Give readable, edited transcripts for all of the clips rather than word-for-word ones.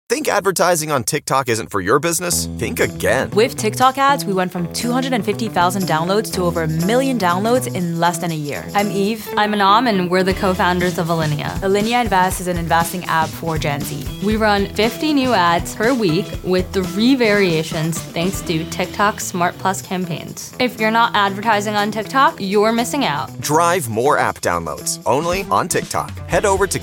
Think advertising on TikTok isn't for your business? Think again. With TikTok ads, we went from 250,000 downloads to over 1 million downloads in less than a year. I'm Eve. I'm Anam, and we're the co-founders of Alinea. Alinea Invest is an investing app for Gen Z. We run 50 new ads per week with 3 variations thanks to TikTok Smart Plus campaigns. If you're not advertising on TikTok, you're missing out. Drive more app downloads only on TikTok. Head over to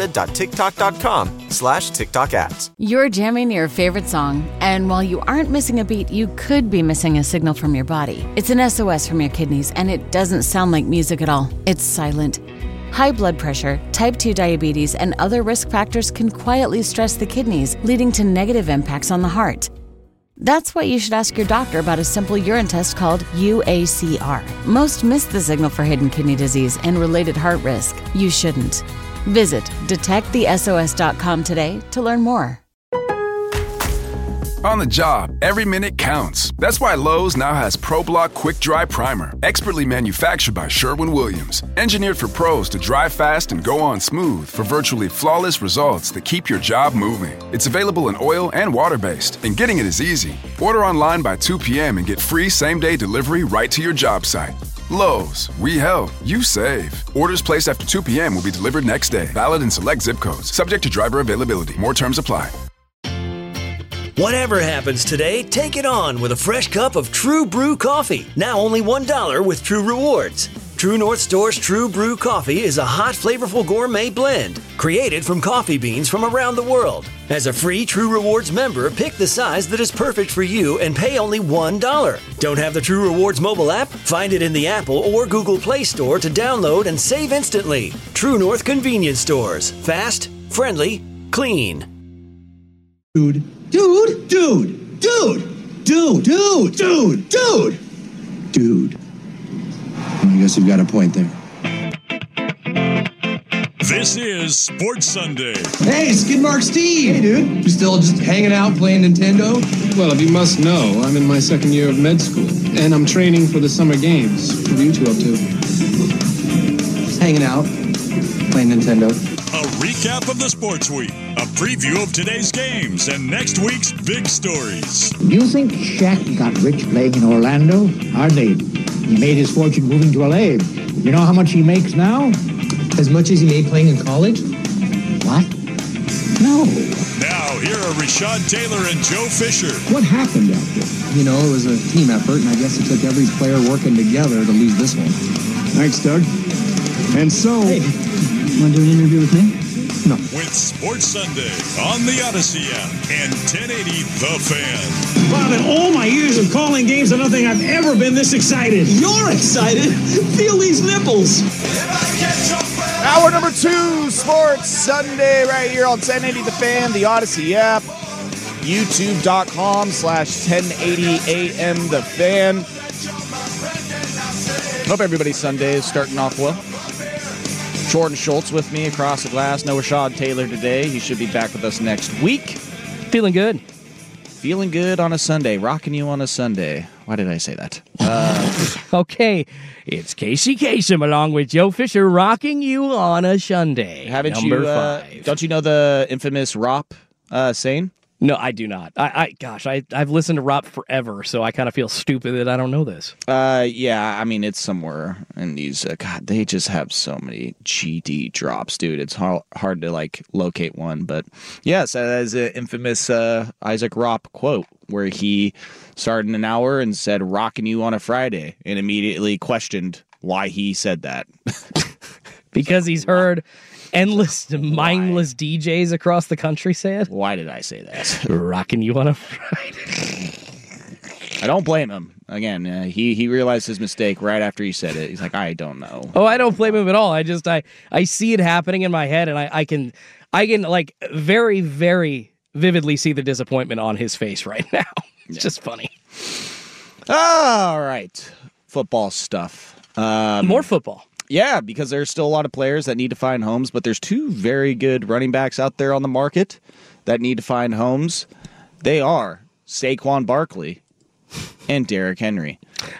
getstarted.tiktok.com/TikTok ads. You're jamming your favorite song, and while you aren't missing a beat, you could be missing a signal from your body. It's an SOS from your kidneys, and it doesn't sound like music at all. It's silent. High blood pressure, type 2 diabetes, and other risk factors can quietly stress the kidneys, leading to negative impacts on the heart. That's why you should ask your doctor about a simple urine test called UACR. Most miss the signal for hidden kidney disease and related heart risk. You shouldn't. Visit detectthesos.com today to learn more. On the job, every minute counts. That's why Lowe's now has ProBlock Quick Dry Primer, expertly manufactured by Sherwin-Williams. Engineered for pros to dry fast and go on smooth for virtually flawless results that keep your job moving. It's available in oil and water-based, and getting it is easy. Order online by 2 p.m. and get free same-day delivery right to your job site. Lowe's, we help, you save. Orders placed after 2 p.m. will be delivered next day. Valid in select zip codes. Subject to driver availability. More terms apply. Whatever happens today, take it on with a fresh cup of True Brew coffee. Now only $1 with True Rewards. True North Store's True Brew coffee is a hot, flavorful gourmet blend created from coffee beans from around the world. As a free True Rewards member, pick the size that is perfect for you and pay only $1. Don't have the True Rewards mobile app? Find it in the Apple or Google Play Store to download and save instantly. True North Convenience Stores. Fast, friendly, clean. Dude. I guess you've got a point there. This is Sports Sunday. Hey, Skidmark Steve! Hey, dude. You still just hanging out playing Nintendo? Well, if you must know, I'm in my second year of med school, and I'm training for the summer games. What are you two up to? Just hanging out, playing Nintendo. A recap of the sports week, a preview of today's games, and next week's big stories. You think Shaq got rich playing in Orlando? Hardly. He made his fortune moving to LA. You know how much he makes now? As much as he made playing in college? What? No. Now, here are Rashad Taylor and Joe Fisher. What happened out there? You know, it was a team effort, and I guess it took every player working together to lose this one. Thanks, Doug. And so... Hey, want to do an interview with me? No. With Sports Sunday on the Odyssey app and 1080 The Fan. Bob, in all my years of calling games, I don't think I've ever been this excited. You're excited? Feel these nipples. Hour number 2, Sports Sunday, right here on 1080 The Fan, the Odyssey app, youtube.com/1080 The Fan. Hope everybody's Sunday is starting off well. Jordan Schultz with me across the glass. No Rashad Taylor today. He should be back with us next week. Feeling good. Feeling good on a Sunday. Rocking you on a Sunday. Why did I say that? Okay. It's Casey Kasem along with Joe Fisher rocking you on a Sunday. Haven't Number you? 5. Don't you know the infamous ROP saying? No, I do not. I've listened to Rob forever, so I kind of feel stupid that I don't know this. Yeah, I mean, it's somewhere in these. God, they just have so many GD drops, dude. It's hard to like locate one, but yes, as an infamous Isaac Ropp quote where he started an hour and said "rocking you on a Friday" and immediately questioned why he said that. Because he's heard endless, mindless DJs across the country say it. Why did I say that? Rocking you on a Friday. I don't blame him. Again, he realized his mistake right after he said it. He's like, I don't know. Oh, I don't blame him at all. I see it happening in my head, and I can like very, very vividly see the disappointment on his face right now. It's just funny. All right. Football stuff. More football. Yeah, because there's still a lot of players that need to find homes, but there's 2 very good running backs out there on the market that need to find homes. They are Saquon Barkley and Derrick Henry.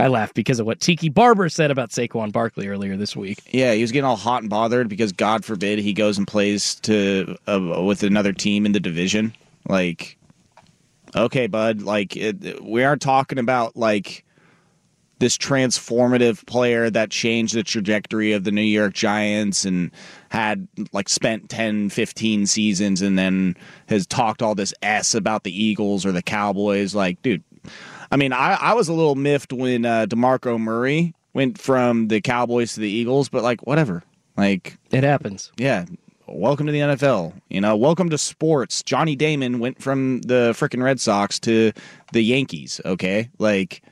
I laughed because of what Tiki Barber said about Saquon Barkley earlier this week. Yeah, he was getting all hot and bothered because God forbid he goes and plays with another team in the division. Like, okay, bud. Like, we aren't talking about like this transformative player that changed the trajectory of the New York Giants and had like spent 10, 15 seasons and then has talked all this S about the Eagles or the Cowboys. Like, dude, I mean, I was a little miffed when DeMarco Murray went from the Cowboys to the Eagles, but like, whatever. Like, it happens. Yeah. Welcome to the NFL. Welcome to sports. Johnny Damon went from the freaking Red Sox to the Yankees. Okay. Like,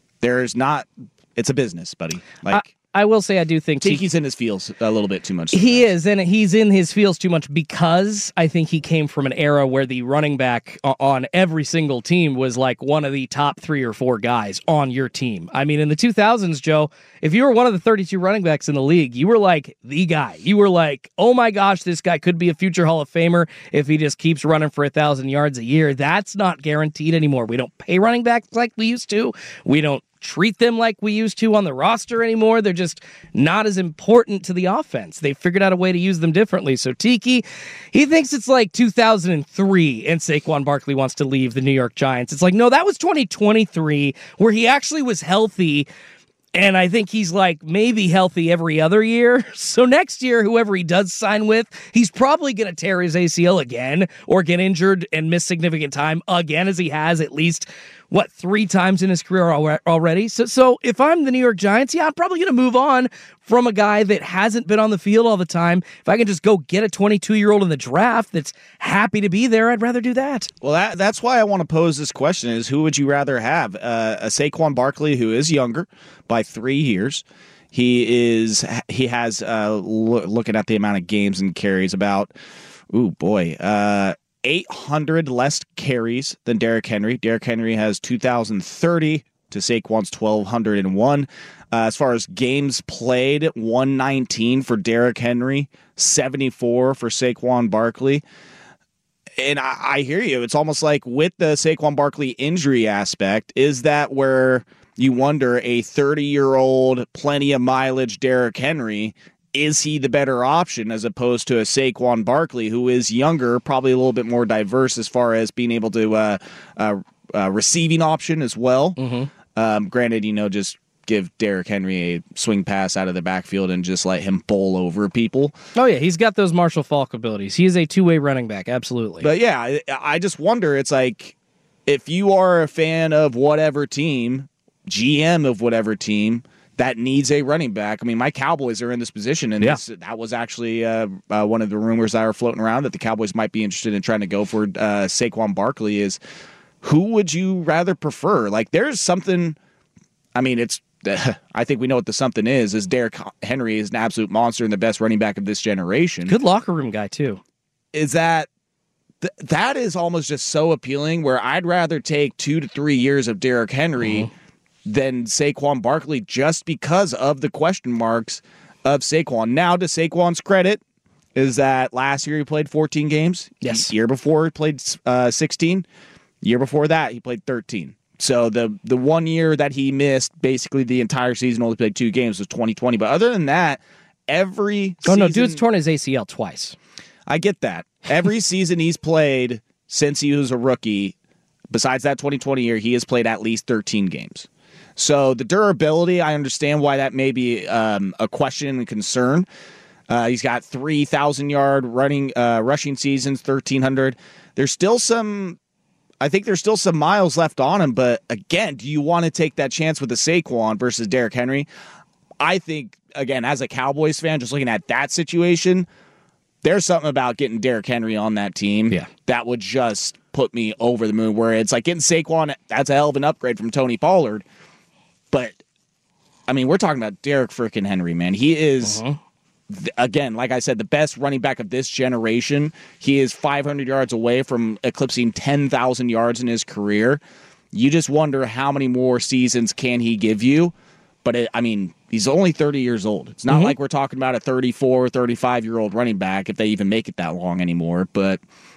it's a business, buddy. Like, I will say I do think Tiki's in his feels a little bit too much. He is, and he's in his feels too much because I think he came from an era where the running back on every single team was like one of the top 3 or 4 guys on your team. I mean, in the 2000s, Joe, if you were one of the 32 running backs in the league, you were like the guy. You were like, oh my gosh, this guy could be a future Hall of Famer if he just keeps running for 1,000 yards a year. That's not guaranteed anymore. We don't pay running backs like we used to. We don't treat them like we used to on the roster anymore. They're just not as important to the offense. They figured out a way to use them differently. So Tiki, he thinks it's like 2003 and Saquon Barkley wants to leave the New York Giants. It's like, no, that was 2023 where he actually was healthy. And I think he's like maybe healthy every other year. So next year, whoever he does sign with, he's probably going to tear his ACL again or get injured and miss significant time again, as he has at least, 3 times in his career already. So if I'm the New York Giants, yeah, I'm probably going to move on from a guy that hasn't been on the field all the time. If I can just go get a 22-year-old in the draft that's happy to be there, I'd rather do that. Well, that's why I want to pose this question is who would you rather have? A Saquon Barkley who is younger by 3 years. He has looking at the amount of games and carries about, 800 less carries than Derrick Henry. Derrick Henry has 2,030 to Saquon's 1,201. As far as games played, 119 for Derrick Henry, 74 for Saquon Barkley. And I hear you. It's almost like with the Saquon Barkley injury aspect, is that where you wonder a 30-year-old, plenty of mileage Derrick Henry, is he the better option as opposed to a Saquon Barkley who is younger, probably a little bit more diverse as far as being able to receiving option as well. Mm-hmm. Granted, just give Derrick Henry a swing pass out of the backfield and just let him bowl over people. Oh, yeah, he's got those Marshall Faulk abilities. He is a two-way running back, absolutely. But, yeah, I just wonder, it's like, if you are a fan of whatever team, GM of whatever team, that needs a running back. I mean, my Cowboys are in this position, and that was actually one of the rumors that were floating around that the Cowboys might be interested in trying to go for Saquon Barkley is, who would you rather prefer? Like, there's something, I mean, I think we know what the something is Derrick Henry is an absolute monster and the best running back of this generation. Good locker room guy, too. Is that is almost just so appealing where I'd rather take 2 to 3 years of Derrick Henry than Saquon Barkley just because of the question marks of Saquon. Now, to Saquon's credit, is that last year he played 14 games. Yes. Year before he played 16. Year before that, he played 13. So the 1 year that he missed, basically the entire season, only played 2 games, was 2020. But other than that, every season... Oh, no, dude's torn his ACL twice. I get that. Every season he's played since he was a rookie, besides that 2020 year, he has played at least 13 games. So the durability, I understand why that may be a question and concern. He's got 3,000-yard rushing seasons, 1,300. There's still some miles left on him, but again, do you want to take that chance with the Saquon versus Derrick Henry? I think, again, as a Cowboys fan, just looking at that situation, there's something about getting Derrick Henry on that team that would just put me over the moon, where it's like getting Saquon, that's a hell of an upgrade from Tony Pollard. But, I mean, we're talking about Derrick freaking Henry, man. He is, again, like I said, the best running back of this generation. He is 500 yards away from eclipsing 10,000 yards in his career. You just wonder how many more seasons can he give you. But, he's only 30 years old. It's not like we're talking about a 34, 35-year-old running back, if they even make it that long anymore. But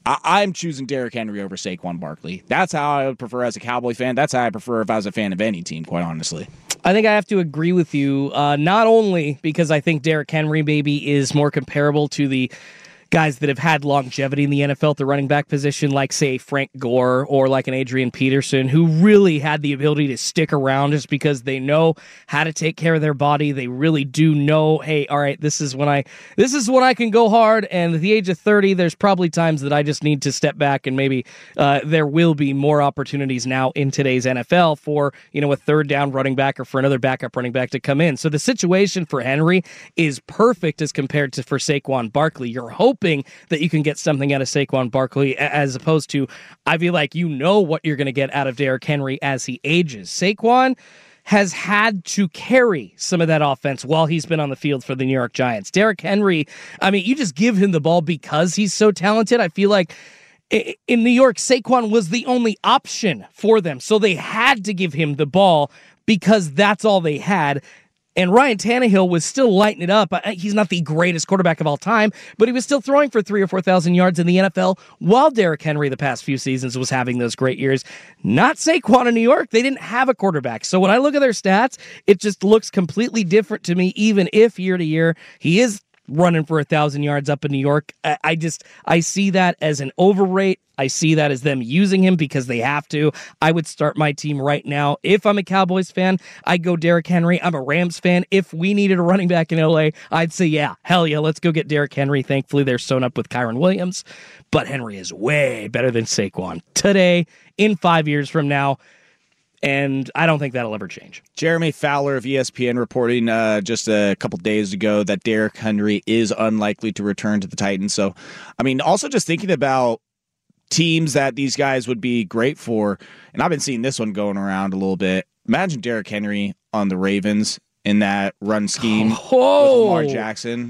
I'm choosing Derrick Henry over Saquon Barkley. That's how I would prefer as a Cowboy fan. That's how I prefer if I was a fan of any team, quite honestly. I think I have to agree with you, not only because I think Derrick Henry maybe is more comparable to the guys that have had longevity in the NFL at the running back position, like, say, Frank Gore or like an Adrian Peterson, who really had the ability to stick around just because they know how to take care of their body. They really do know, hey, all right, this is when I can go hard. And at the age of 30, there's probably times that I just need to step back, and maybe there will be more opportunities now in today's NFL for, a third down running back or for another backup running back to come in. So the situation for Henry is perfect as compared to for Saquon Barkley. You're hoping that you can get something out of Saquon Barkley, as opposed to, I feel like what you're going to get out of Derrick Henry as he ages. Saquon has had to carry some of that offense while he's been on the field for the New York Giants. Derrick Henry, you just give him the ball because he's so talented. I feel like in New York, Saquon was the only option for them, so they had to give him the ball because that's all they had. And Ryan Tannehill was still lighting it up. He's not the greatest quarterback of all time, but he was still throwing for 3,000 or 4,000 yards in the NFL while Derrick Henry the past few seasons was having those great years. Not Saquon in New York. They didn't have a quarterback. So when I look at their stats, it just looks completely different to me, even if year to year he is running for 1,000 yards up in New York. I see that as an overrate. I see that as them using him because they have to. I would start my team right now. If I'm a Cowboys fan, I'd go Derrick Henry. I'm a Rams fan. If we needed a running back in LA, I'd say, yeah, hell yeah, let's go get Derrick Henry. Thankfully, they're sewn up with Kyron Williams. But Henry is way better than Saquon today, in 5 years from now. And I don't think that'll ever change. Jeremy Fowler of ESPN reporting just a couple days ago that Derrick Henry is unlikely to return to the Titans. So, also just thinking about teams that these guys would be great for, and I've been seeing this one going around a little bit. Imagine Derrick Henry on the Ravens in that run scheme with Lamar Jackson.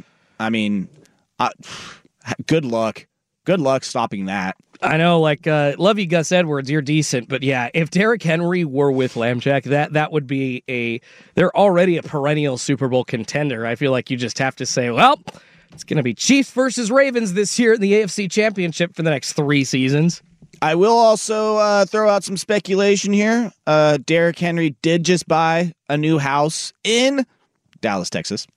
Good luck. Good luck stopping that. I know, love you, Gus Edwards. You're decent, but yeah, if Derrick Henry were with Lamjack, that would be they're already a perennial Super Bowl contender. I feel like you just have to say, well, it's going to be Chiefs versus Ravens this year in the AFC Championship for the next 3 seasons. I will also throw out some speculation here. Derrick Henry did just buy a new house in Dallas, Texas.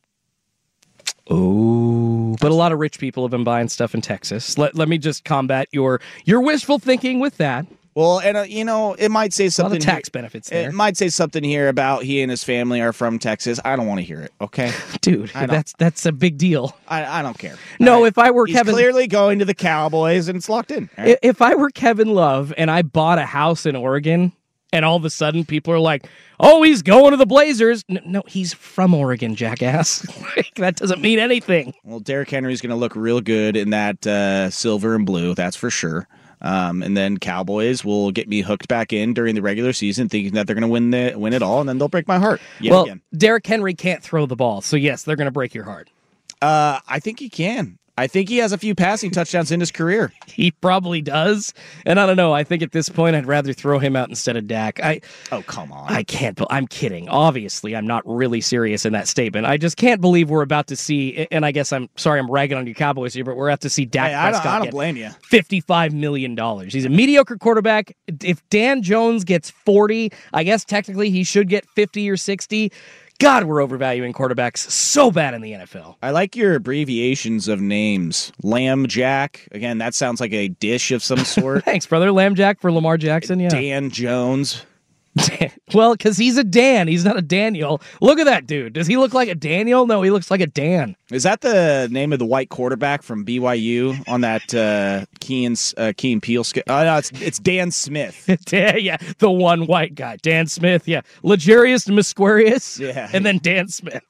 Oh, but a lot of rich people have been buying stuff in Texas. Let me just combat your wishful thinking with that. Well, and it might say something. A lot of tax benefits there. It might say something here about he and his family are from Texas. I don't want to hear it. Okay, dude, that's a big deal. I don't care. No, if I were He's Kevin, clearly going to the Cowboys, and it's locked in. Right? If I were Kevin Love and I bought a house in Oregon, and all of a sudden people are like, "Oh, he's going to the Blazers." No, he's from Oregon, jackass. That doesn't mean anything. Well, Derrick Henry's going to look real good in that silver and blue, that's for sure. And then Cowboys will get me hooked back in during the regular season, thinking that they're going to win it all, and then they'll break my heart again. Derrick Henry can't throw the ball, so yes, they're going to break your heart. I think he can. I think he has a few passing touchdowns in his career. He probably does. And I don't know. I think at this point, I'd rather throw him out instead of Dak. Oh, come on. I can't. I'm kidding. Obviously, I'm not really serious in that statement. I just can't believe we're about to see, and I guess I'm ragging on you Cowboys here, but we're about to see Dak Prescott I don't blame you. $55 million. He's a mediocre quarterback. If Dan Jones gets 40, I guess technically he should get 50 or 60. God, we're overvaluing quarterbacks so bad in the NFL. I like your abbreviations of names. Lamb Jack. Again, that sounds like a dish of some sort. Thanks, brother. Lamb Jack for Lamar Jackson, yeah. Dan Jones. Well, because he's a Dan. He's not a Daniel. Look at that dude. Does he look like a Daniel? No, he looks like a Dan. Is that the name of the white quarterback from BYU on that Key and Peele skit? Oh, no, it's Dan Smith. Yeah, the one white guy. Dan Smith, yeah. Legarius Musquarius, yeah. And then Dan Smith.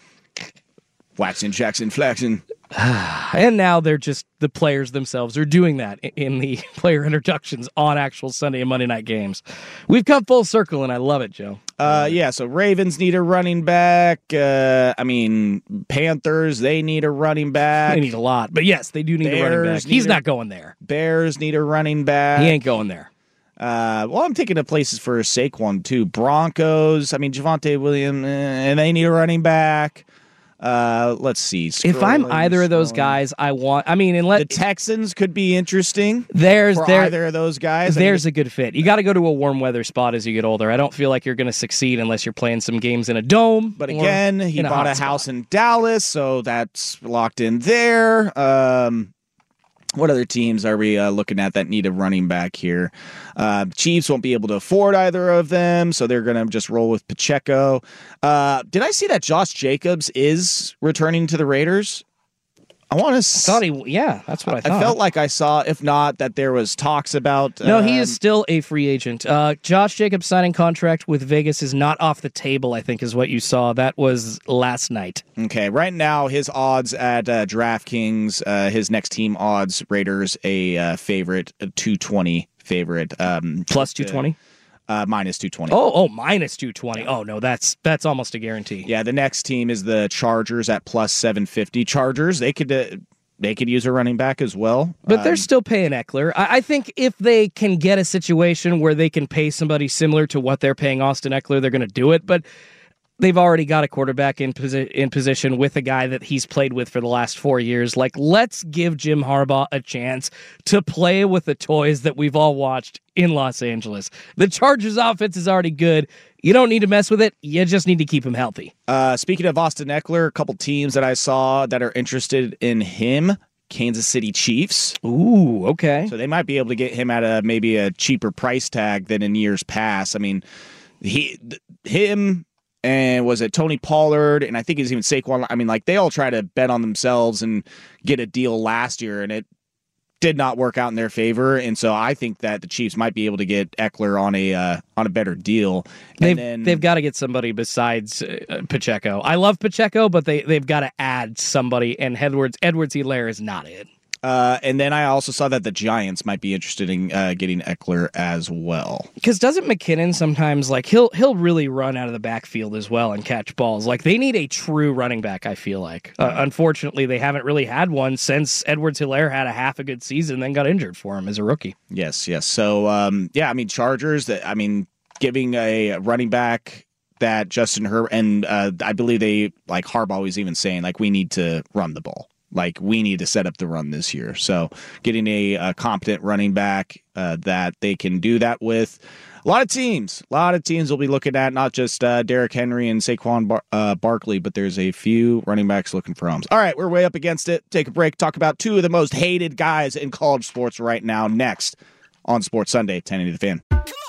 Waxing, Jackson, Flaxen. And now they're just, the players themselves are doing that in the player introductions on actual Sunday and Monday night games. We've come full circle, and I love it, Joe. So Ravens need a running back. Panthers, they need a running back. They need a lot. But yes, they do need a running back. He's not going there. Bears need a running back. He ain't going there. I'm taking the places for Saquon, too. Broncos, Javonte Williams, and they need a running back. Let's see. If I'm either of those guys, the Texans could be interesting. There's either of those guys. There's a good fit. You got to go to a warm weather spot as you get older. I don't feel like you're going to succeed unless you're playing some games in a dome. But again, he bought a house in Dallas, so that's locked in there. What other teams are we looking at that need a running back here? Chiefs won't be able to afford either of them, so they're going to just roll with Pacheco. Did I see that Josh Jacobs is returning to the Raiders? That's what I thought. I felt like I saw, if not, that there was talks about... No, he is still a free agent. Josh Jacobs signing contract with Vegas is not off the table, I think, is what you saw. That was last night. Okay, right now, his odds at DraftKings, his next team odds, Raiders, a favorite, a 220 favorite. Plus 220? Minus 220. Oh, minus 220. Oh, no, that's almost a guarantee. Yeah, the next team is the Chargers at plus 750. Chargers, they could use a running back as well. But they're still paying Eckler. I think if they can get a situation where they can pay somebody similar to what they're paying Austin Eckler, they're going to do it. But they've already got a quarterback in position with a guy that he's played with for the last 4 years. Like, let's give Jim Harbaugh a chance to play with the toys that we've all watched in Los Angeles. The Chargers offense is already good. You don't need to mess with it. You just need to keep him healthy. Speaking of Austin Eckler, a couple teams that I saw that are interested in him. Kansas City Chiefs. Ooh, okay. So they might be able to get him at maybe a cheaper price tag than in years past. I mean, him... And was it Tony Pollard? And I think it's even Saquon. I mean, like, they all try to bet on themselves and get a deal last year, and it did not work out in their favor. And so I think that the Chiefs might be able to get Eckler on a better deal. They've got to get somebody besides Pacheco. I love Pacheco, but they've got to add somebody, and Edwards-Helaire is not it. And then I also saw that the Giants might be interested in getting Eckler as well. Because doesn't McKinnon sometimes, like, he'll really run out of the backfield as well and catch balls? Like, they need a true running back, I feel like. Unfortunately, they haven't really had one since Edwards-Helaire had a half a good season and then got injured for him as a rookie. Yes. So, Chargers, giving a running back that Justin Herbert, and I believe Harbaugh was even saying, like, we need to run the ball. Like, we need to set up the run this year. So getting a competent running back that they can do that with. A lot of teams will be looking at not just Derrick Henry and Saquon Barkley, but there's a few running backs looking for homes. All right, we're way up against it. Take a break. Talk about two of the most hated guys in college sports right now next on Sports Sunday, 1080 The Fan.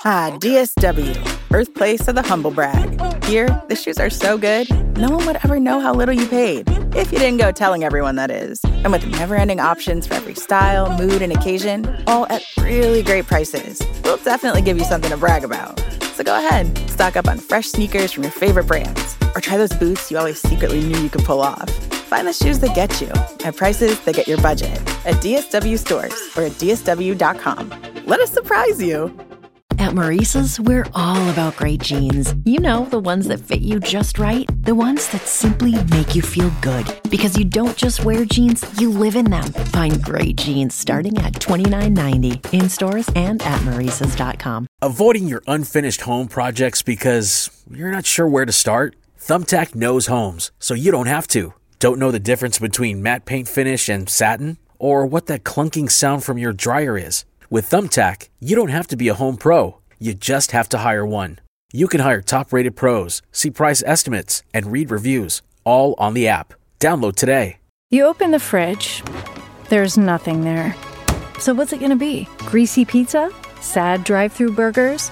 DSW, birthplace of the humble brag. Here, the shoes are so good, no one would ever know how little you paid. If you didn't go telling everyone, that is. And with never-ending options for every style, mood, and occasion, all at really great prices, we'll definitely give you something to brag about. So go ahead, stock up on fresh sneakers from your favorite brands, or try those boots you always secretly knew you could pull off. Find the shoes that get you at prices that get your budget at DSW stores or at DSW.com. Let us surprise you. At Maurice's, we're all about great jeans. You know, the ones that fit you just right. The ones that simply make you feel good. Because you don't just wear jeans, you live in them. Find great jeans starting at $29.90 in stores and at Maurice's.com. Avoiding your unfinished home projects because you're not sure where to start? Thumbtack knows homes, so you don't have to. Don't know the difference between matte paint finish and satin? Or what that clunking sound from your dryer is? With Thumbtack, you don't have to be a home pro. You just have to hire one. You can hire top-rated pros, see price estimates, and read reviews, all on the app. Download today. You open the fridge. There's nothing there. So what's it going to be? Greasy pizza? Sad drive-thru burgers?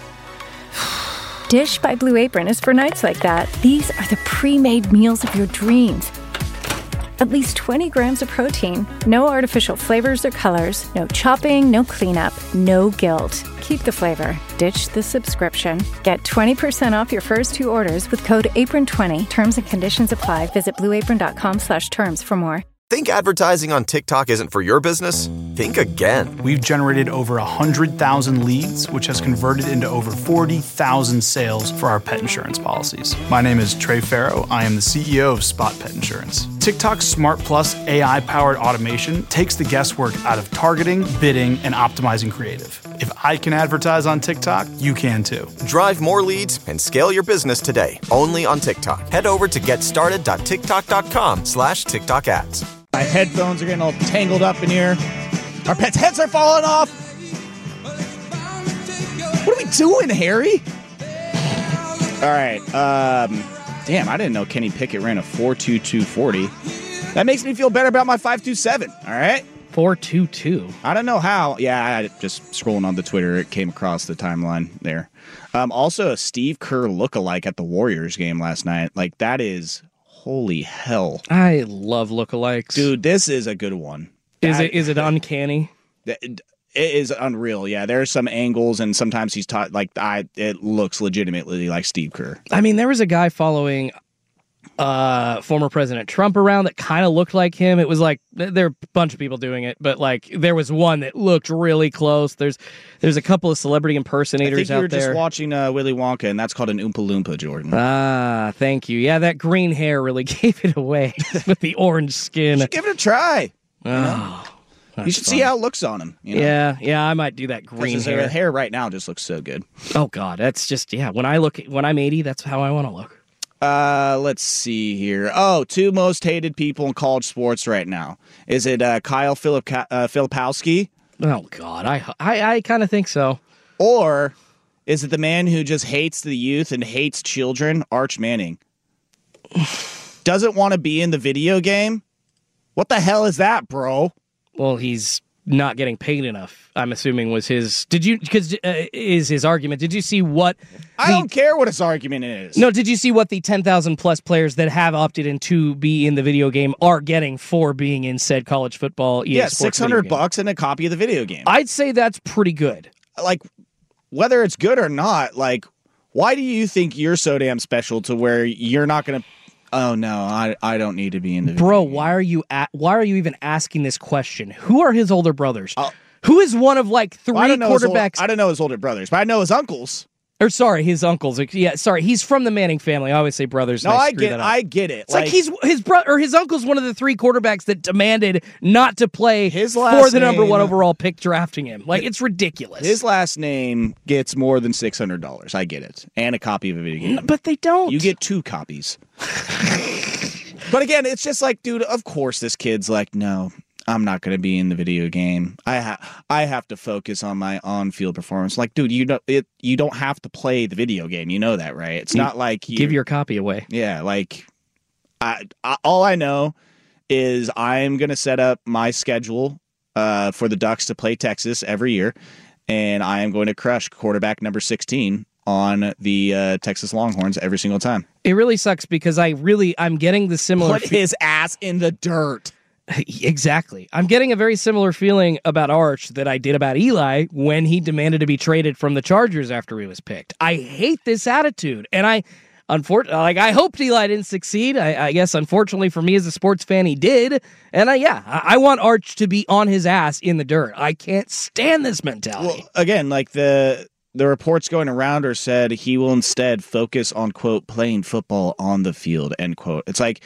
Dish by Blue Apron is for nights like that. These are the pre-made meals of your dreams. At least 20 grams of protein, no artificial flavors or colors, no chopping, no cleanup, no guilt. Keep the flavor. Ditch the subscription. Get 20% off your first two orders with code APRON20. Terms and conditions apply. Visit blueapron.com/terms for more. Think advertising on TikTok isn't for your business? Think again. We've generated over 100,000 leads, which has converted into over 40,000 sales for our pet insurance policies. My name is Trey Farrow. I am the CEO of Spot Pet Insurance. TikTok's Smart Plus AI-powered automation takes the guesswork out of targeting, bidding, and optimizing creative. If I can advertise on TikTok, you can too. Drive more leads and scale your business today, only on TikTok. Head over to getstarted.tiktok.com/TikTok ads. My headphones are getting all tangled up in here. Our pets' heads are falling off. What are we doing, Harry? All right. Damn, I didn't know Kenny Pickett ran a 4.2240. That makes me feel better about my 5.27. All right. 4.22. I don't know how. Yeah, I just scrolling on the Twitter, it came across the timeline there. Also, a Steve Kerr lookalike at the Warriors game last night. Like, that is holy hell. I love lookalikes. Dude, this is a good one. Is it uncanny? It is unreal. Yeah, there's some angles, and sometimes he's taught it looks legitimately like Steve Kerr. I mean, there was a guy following former President Trump around that kind of looked like him. It was like there are a bunch of people doing it, but like there was one that looked really close. There's a couple of celebrity impersonators out there. I think you were just watching Willy Wonka, and that's called an Oompa Loompa, Jordan. Ah, thank you. Yeah, that green hair really gave it away with the orange skin. You should give it a try. Oh. You should see how it looks on him. You know? Yeah, I might do that green hair. His hair right now just looks so good. Oh God, that's just when I'm 80, that's how I want to look. Let's see here. Oh, two most hated people in college sports right now. Is it Kyle Filipowski? Oh God, I kind of think so. Or is it the man who just hates the youth and hates children, Arch Manning? Doesn't want to be in the video game? What the hell is that, bro? Well, he's not getting paid enough, I'm assuming was his... is his argument. Did you see what... I don't care what his argument is. No, did you see what the 10,000 plus players that have opted in to be in the video game are getting for being in said college football EA Sports $600 and a copy of the video game. I'd say that's pretty good. Like, whether it's good or not, like, why do you think you're so damn special to where you're not going to... Oh no, I don't need to be in the video Bro, game. why are you even asking this question? Who are his older brothers? Who is one of like three quarterbacks? I don't know his older brothers, but I know his uncles. Or sorry, his uncles. Yeah, sorry, he's from the Manning family. I always say brothers. No, I get it. It's like his brother or his uncle's one of the three quarterbacks that demanded not to play for the number one overall pick drafting him. Like, it's ridiculous. His last name gets more than $600. I get it. And a copy of a video game. But they don't. You get 2 copies. But again, it's just like, dude, of course this kid's like, no, I'm not going to be in the video game. I have to focus on my on-field performance. Like, dude, you don't have to play the video game. You know that, right? It's not like give your copy away. Yeah, like all I know is I'm going to set up my schedule for the Ducks to play Texas every year, and I am going to crush quarterback number 16 on the Texas Longhorns every single time. It really sucks because I'm getting the similar... Put his ass in the dirt. Exactly. I'm getting a very similar feeling about Arch that I did about Eli when he demanded to be traded from the Chargers after he was picked. I hate this attitude, and I hoped Eli didn't succeed. I guess, unfortunately for me as a sports fan, he did. And I want Arch to be on his ass in the dirt. I can't stand this mentality. Well, again, like the reports going around are said he will instead focus on, quote, playing football on the field, end quote. It's like,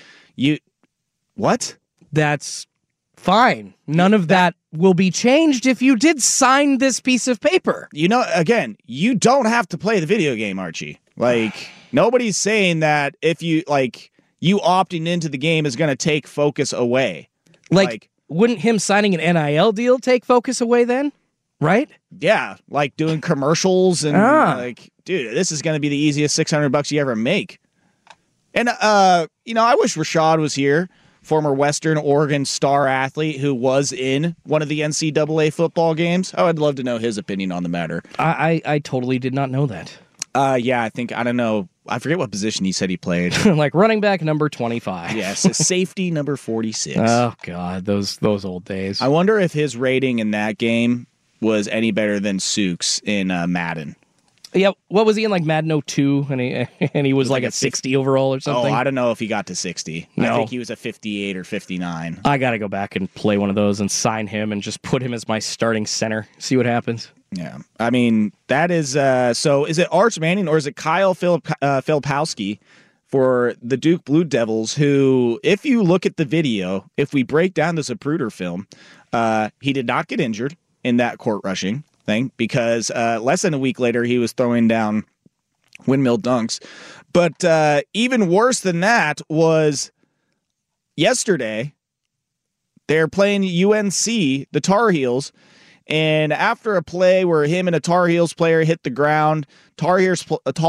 what? That's fine. None of that will be changed if you did sign this piece of paper. You know, again, you don't have to play the video game, Archie. Like, nobody's saying that if you opting into the game is going to take focus away. Like, wouldn't him signing an NIL deal take focus away then? Right? Yeah, like doing commercials and like, dude, this is going to be the easiest $600 you ever make. And I wish Rashad was here, former Western Oregon star athlete who was in one of the NCAA football games. I would love to know his opinion on the matter. I totally did not know that. Yeah, I don't know. I forget what position he said he played. Like running back number 25. Yes, safety number 46. Oh God, those old days. I wonder if his rating in that game was any better than Suk's in Madden. Yeah, what was he in, like Madden 02? And he was like a 60 overall or something? Oh, I don't know if he got to 60. No. I think he was a 58 or 59. I got to go back and play one of those and sign him and just put him as my starting center. See what happens. Yeah. I mean, that is... so is it Arch Manning or is it Kyle Filipowski for the Duke Blue Devils, who, if you look at the video, if we break down the Zapruder film, he did not get injured in that court rushing. thing because less than a week later, he was throwing down windmill dunks. But even worse than that was yesterday, they're playing UNC, the Tar Heels, and after a play where him and a Tar Heels player hit the ground, Tar Heels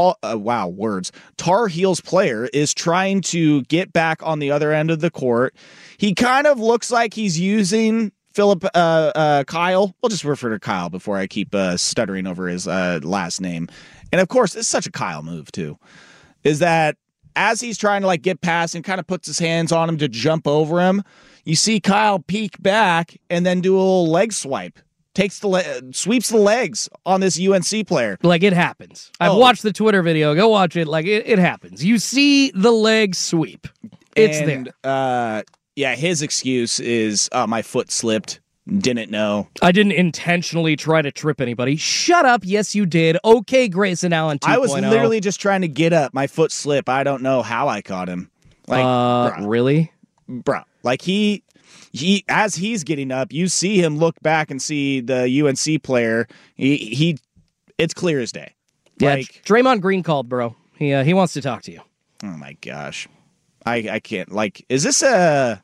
player is trying to get back on the other end of the court. He kind of looks like he's using Kyle. We'll just refer to Kyle before I keep stuttering over his last name. And of course, it's such a Kyle move too, is that as he's trying to get past and kind of puts his hands on him to jump over him, you see Kyle peek back and then do a little leg swipe. Sweeps the legs on this UNC player. It happens. I've watched the Twitter video. Go watch it. It happens. You see the leg sweep. It's there. Yeah, his excuse is my foot slipped. Didn't know. I didn't intentionally try to trip anybody. Shut up. Yes, you did. Okay, Grayson Allen 2.0. I was literally just trying to get up. My foot slipped. I don't know how I caught him. Really? Bruh. He as he's getting up, you see him look back and see the UNC player. He it's clear as day. Yeah, Draymond Green called, bro. He wants to talk to you. Oh my gosh. I can't. Is this a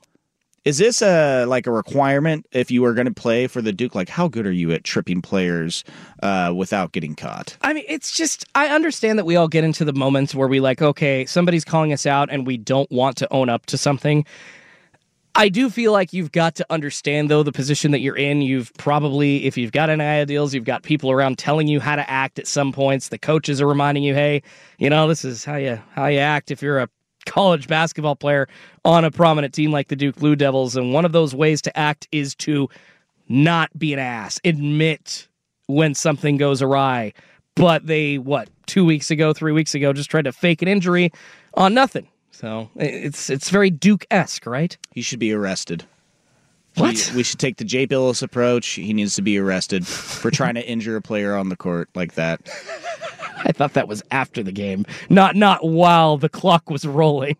requirement if you were going to play for the Duke? How good are you at tripping players without getting caught? I mean, it's just, I understand that we all get into the moments where we okay, somebody's calling us out and we don't want to own up to something. I do feel like you've got to understand, though, the position that you're in. You've probably, if you've got NIL deals, you've got people around telling you how to act at some points. The coaches are reminding you, hey, this is how you act if you're a college basketball player on a prominent team like the Duke Blue Devils. And one of those ways to act is to not be an ass. Admit when something goes awry. But they, 3 weeks ago, just tried to fake an injury on nothing. So it's very Duke-esque, right? He should be arrested. What? We should take the Jay Billis approach. He needs to be arrested for trying to injure a player on the court like that. I thought that was after the game, not while the clock was rolling.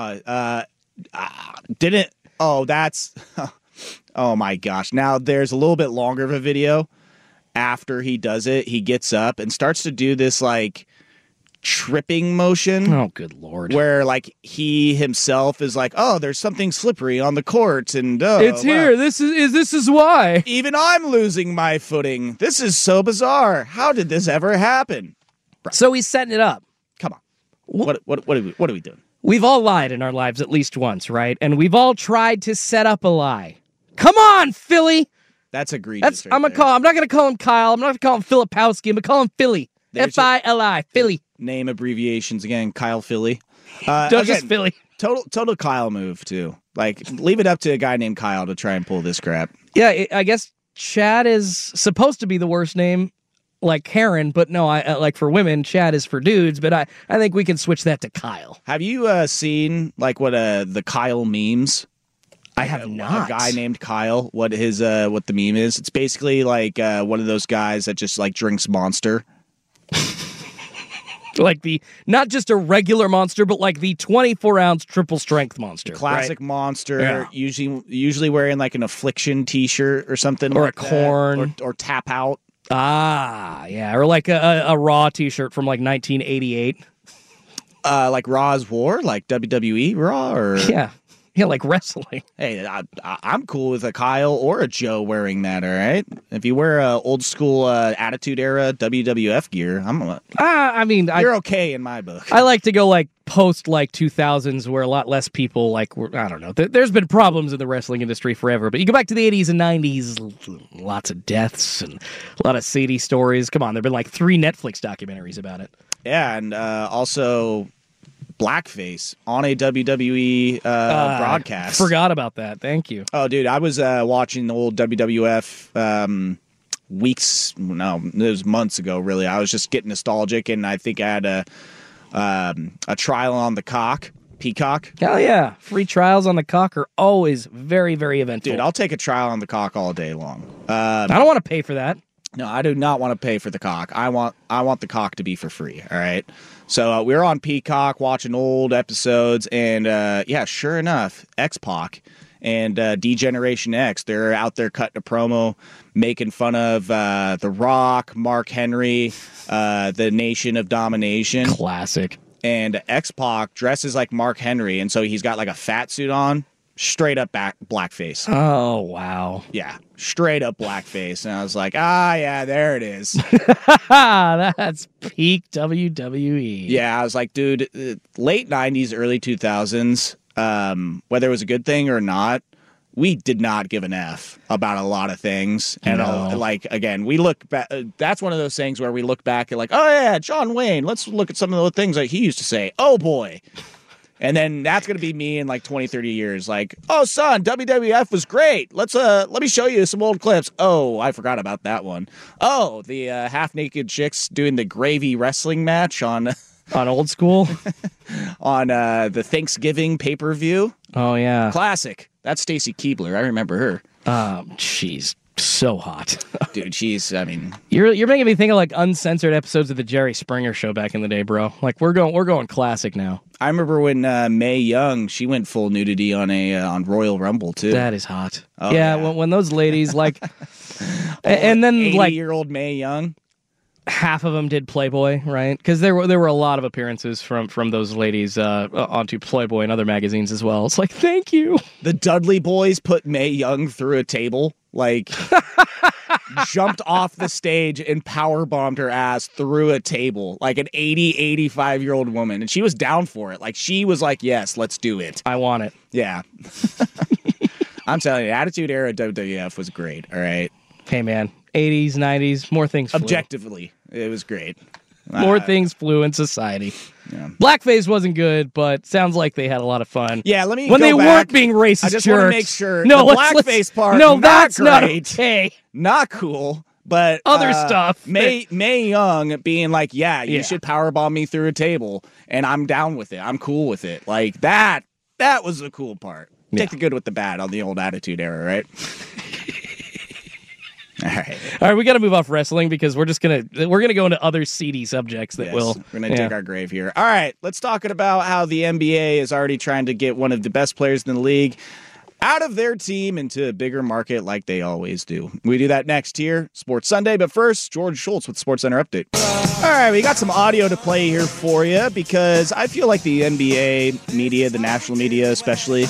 Didn't. Oh, that's. Oh my gosh! Now there's a little bit longer of a video. After he does it, he gets up and starts to do this tripping motion. Oh, good Lord. Where he himself is oh, there's something slippery on the court and it's here. This is why. Even I'm losing my footing. This is so bizarre. How did this ever happen? So he's setting it up. Come on. What are we doing? We've all lied in our lives at least once, right? And we've all tried to set up a lie. Come on, Philly. That's egregious. I'm not going to call him Kyle. I'm not going to call him Filipowski. I'm going to call him Philly. F-I-L-I, Philly. Name abbreviations again, Kyle Philly. Just Philly. Total Kyle move, too. Leave it up to a guy named Kyle to try and pull this crap. Yeah, I guess Chad is supposed to be the worst name, like Karen, but no, I for women, Chad is for dudes, but I think we can switch that to Kyle. Have you seen, what the Kyle memes? I have not. A guy named Kyle, what the meme is? It's basically one of those guys that just drinks Monster. Not just a regular Monster, but the 24-ounce triple strength Monster. Classic right? Monster, yeah. usually wearing an Affliction t-shirt or something. Or a Korn. Or Tap Out. Ah, yeah. Or a Raw t-shirt from 1988. Raw's War? WWE Raw? Or Yeah, wrestling. Hey, I'm cool with a Kyle or a Joe wearing that, all right? If you wear old school Attitude Era WWF gear, you're okay in my book. I like to go post 2000s where a lot less people I don't know. There's been problems in the wrestling industry forever, but you go back to the 80s and 90s, lots of deaths and a lot of seedy stories. Come on, there've been 3 Netflix documentaries about it. Yeah, and also blackface on a WWE broadcast. Forgot about that. Thank you. Oh, dude, I was watching the old WWF it was months ago, really. I was just getting nostalgic, and I think I had a trial on the Peacock. Hell yeah. Free trials on the cock are always very, very eventful. Dude, I'll take a trial on the cock all day long. I don't want to pay for that. No, I do not want to pay for the cock. I want the cock to be for free, all right? So we were on Peacock watching old episodes, and sure enough, X-Pac and D-Generation X. They're out there cutting a promo, making fun of The Rock, Mark Henry, the Nation of Domination. Classic. And X-Pac dresses like Mark Henry, and so he's got like a fat suit on, straight up blackface. Oh, wow. Yeah, straight up blackface. And I was like, yeah, there it is. That's peak WWE. Yeah, I was like, dude, late 90s, early 2000s, whether it was a good thing or not, we did not give an F about a lot of things. And again, we look back. That's one of those things where we look back at like, oh yeah, John Wayne. Let's look at some of the things that he used to say. Oh boy. And then that's going to be me in like 20, 30 years. Like, oh son, WWF was great. Let me show you some old clips. Oh, I forgot about that one. Oh, the half naked chicks doing the gravy wrestling match on Old School, on the Thanksgiving pay-per-view. Oh yeah, classic. That's Stacy Keibler. I remember her. She's so hot. Dude, I mean, you're making me think of like uncensored episodes of the Jerry Springer Show back in the day, bro. Like we're going classic now. I remember when Mae Young, she went full nudity on Royal Rumble too. That is hot. Oh, yeah. When those ladies like, and then 80-year-old Mae Young. Half of them did Playboy, right? Because there were a lot of appearances from those ladies onto Playboy and other magazines as well. It's like, thank you. The Dudley Boys put Mae Young through a table, like jumped off the stage and powerbombed her ass through a table, like an 85-year-old woman, and she was down for it. Like she was like, yes, let's do it. I want it. Yeah. I'm telling you, Attitude Era WWF was great. All right. Hey man. 80s, 90s, more things flew. Objectively, it was great. More things flew in society. Yeah. Blackface wasn't good, but sounds like they had a lot of fun. Yeah, let me when go they back, weren't being racist. I just jerks. want to make sure no, the blackface part. No, not that's great, not okay. Not cool. But other stuff. Mae Young being like, you should powerbomb me through a table, and I'm down with it. I'm cool with it. Like that was the cool part. Take the good with the bad on the old Attitude Era, right? All right, we got to move off wrestling because we're gonna go into other seedy subjects that we're gonna dig our grave here. All right, let's talk about how the NBA is already trying to get one of the best players in the league out of their team into a bigger market like they always do. We do that next here, Sports Sunday. But first, George Schultz with Sports Center Update. All right, we got some audio to play here for you because I feel like the NBA media, the national media especially,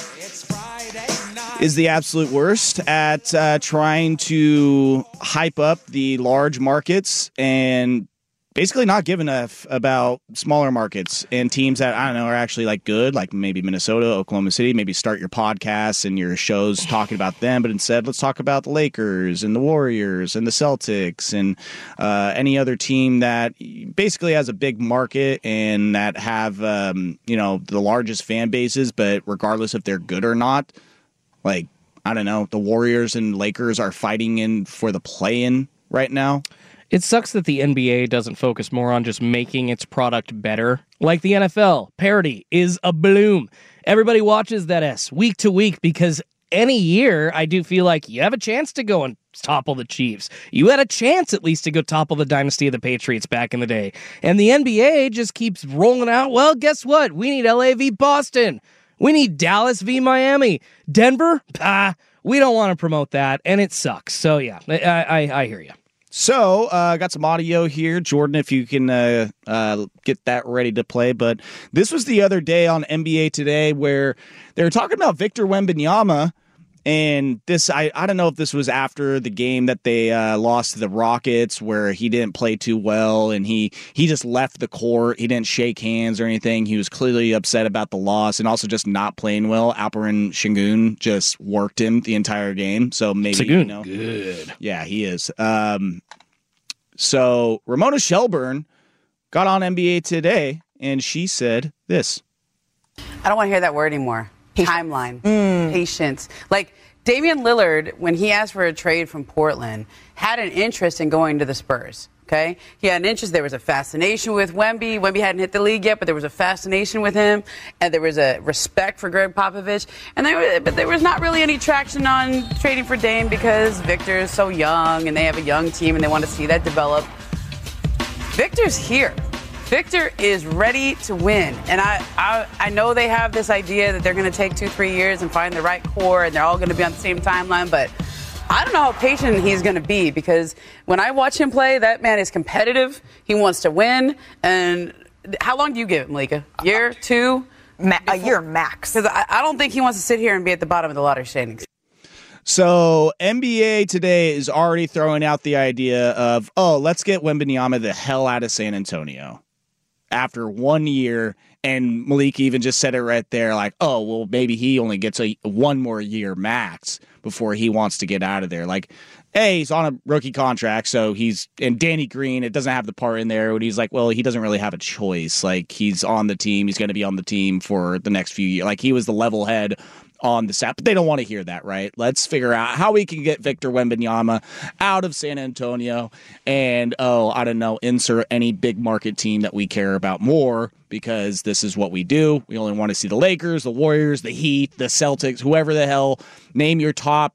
is the absolute worst at trying to hype up the large markets and basically not give enough about smaller markets and teams that, I don't know, are actually like good, like maybe Minnesota, Oklahoma City. Maybe start your podcasts and your shows talking about them, but instead let's talk about the Lakers and the Warriors and the Celtics and any other team that basically has a big market and that have the largest fan bases, but regardless if they're good or not, like, I don't know, the Warriors and Lakers are fighting for the play-in right now. It sucks that the NBA doesn't focus more on just making its product better. Like the NFL, parity is a bloom. Everybody watches that S week to week because any year I do feel like you have a chance to go and topple the Chiefs. You had a chance at least to go topple the dynasty of the Patriots back in the day. And the NBA just keeps rolling out, well, guess what? We need LA v. Boston. We need Dallas v. Miami. Denver? We don't want to promote that, and it sucks. So, yeah, I hear you. So, got some audio here. Jordan, if you can get that ready to play. But this was the other day on NBA Today where they were talking about Victor Wembanyama. And this, I don't know if this was after the game that they lost to the Rockets where he didn't play too well and he just left the court. He didn't shake hands or anything. He was clearly upset about the loss and also just not playing well. Alperen Sengun just worked him the entire game. So maybe, Sengun, good. Yeah, he is. So Ramona Shelburne got on NBA Today and she said this. I don't want to hear that word anymore. Timeline, patience. Like Damian Lillard, when he asked for a trade from Portland, had an interest in going to the Spurs. Okay, he had an interest. There was a fascination with Wemby. Wemby hadn't hit the league yet, but there was a fascination with him, and there was a respect for Greg Popovich. And there was not really any traction on trading for Dame because Victor is so young, and they have a young team, and they want to see that develop. Victor's here. Victor is ready to win. And I know they have this idea that they're going to take 2-3 years and find the right core and they're all going to be on the same timeline, but I don't know how patient he's going to be, because when I watch him play, that man is competitive. He wants to win. And how long do you give him, Malika? Year, two? A year max. Because I don't think he wants to sit here and be at the bottom of the lottery standings. So NBA today is already throwing out the idea of, let's get Wembanyama the hell out of San Antonio after 1 year. And Malik even just said it right there, like, maybe he only gets one more year max before he wants to get out of there. Like, hey, he's on a rookie contract, so and Danny Green, it doesn't have the part in there, but he's like, well, he doesn't really have a choice. Like, he's on the team, he's going to be on the team for the next few years. Like, he was the level head on the set, but they don't want to hear that, right? Let's figure out how we can get Victor Wembanyama out of San Antonio and, I don't know, insert any big market team that we care about more, because this is what we do. We only want to see the Lakers, the Warriors, the Heat, the Celtics, whoever the hell, name your top,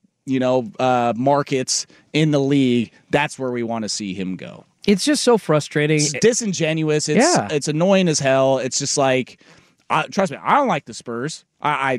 markets in the league. That's where we want to see him go. It's just so frustrating. It's disingenuous. It's annoying as hell. It's just like, trust me, I don't like the Spurs. I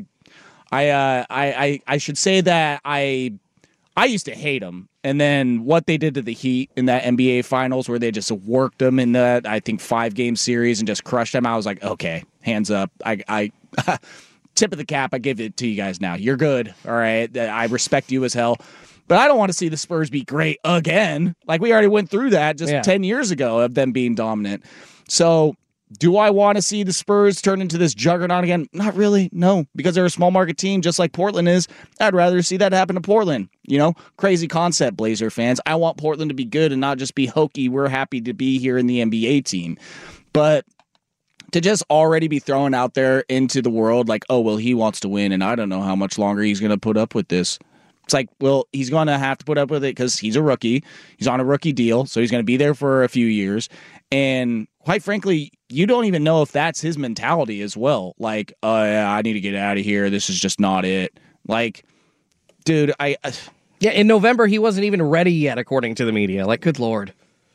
should say that I used to hate them, and then what they did to the Heat in that NBA Finals, where they just worked them in that, I think, 5-game series and just crushed them, I was like, okay, hands up. I tip of the cap, I give it to you guys now. You're good, all right? I respect you as hell. But I don't want to see the Spurs be great again. Like, we already went through that just 10 years ago of them being dominant. So do I want to see the Spurs turn into this juggernaut again? Not really, no, because they're a small market team just like Portland is. I'd rather see that happen to Portland. Crazy concept, Blazer fans. I want Portland to be good and not just be hokey. We're happy to be here in the NBA team. But to just already be thrown out there into the world like, he wants to win, and I don't know how much longer he's going to put up with this. It's like, well, he's going to have to put up with it because he's a rookie. He's on a rookie deal, so he's going to be there for a few years. And quite frankly, you don't even know if that's his mentality as well. Like, I need to get out of here. This is just not it. Like, dude, Yeah, in November, he wasn't even ready yet, according to the media. Like, good Lord.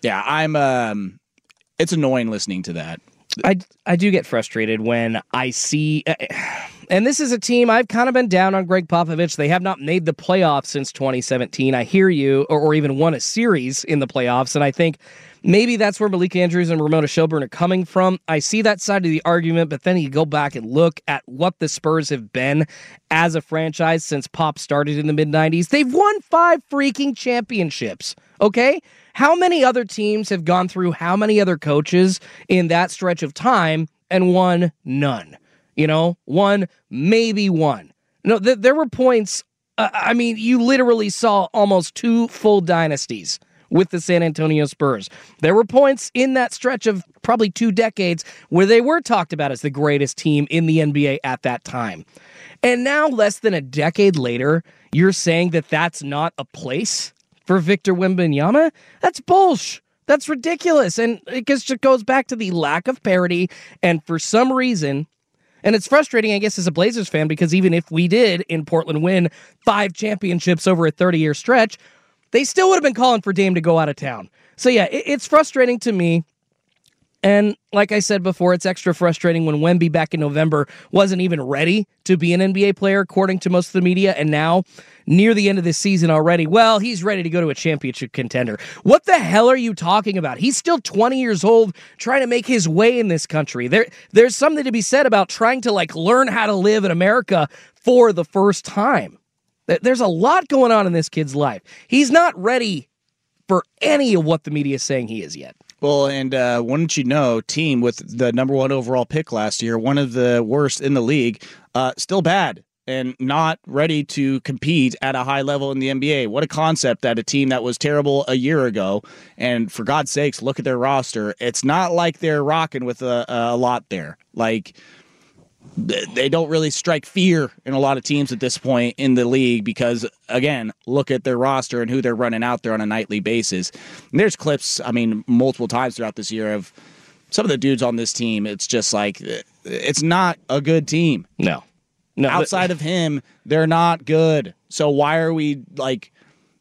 Yeah, it's annoying listening to that. I do get frustrated when I see, and this is a team I've kind of been down on Greg Popovich. They have not made the playoffs since 2017. I hear you, or even won a series in the playoffs, and I think maybe that's where Malik Andrews and Ramona Shelburne are coming from. I see that side of the argument, but then you go back and look at what the Spurs have been as a franchise since Pop started in the mid-90s. They've won 5 freaking championships, okay? How many other teams have gone through how many other coaches in that stretch of time and won none? One, maybe one. No, there were points, you literally saw almost 2 full dynasties with the San Antonio Spurs. There were points in that stretch of probably 2 decades where they were talked about as the greatest team in the NBA at that time. And now, less than a decade later, you're saying that that's not a place for Victor Wembanyama? That's bullshit. That's ridiculous. And it just goes back to the lack of parity. And for some reason, and it's frustrating, I guess, as a Blazers fan, because even if we did in Portland win 5 championships over a 30-year stretch, they still would have been calling for Dame to go out of town. So yeah, it's frustrating to me. And like I said before, it's extra frustrating when Wemby back in November wasn't even ready to be an NBA player, according to most of the media. And now, near the end of this season already, well, he's ready to go to a championship contender. What the hell are you talking about? He's still 20 years old, trying to make his way in this country. There's something to be said about trying to learn how to live in America for the first time. There's a lot going on in this kid's life. He's not ready for any of what the media is saying he is yet. Well, and wouldn't you know, team with the number 1 overall pick last year, one of the worst in the league, still bad and not ready to compete at a high level in the NBA. What a concept that a team that was terrible a year ago, and for God's sakes, look at their roster. It's not like they're rocking with a lot there. Like, they don't really strike fear in a lot of teams at this point in the league because, again, look at their roster and who they're running out there on a nightly basis. And there's clips, multiple times throughout this year of some of the dudes on this team. It's just like, it's not a good team. No. Outside of him, they're not good. So why are we,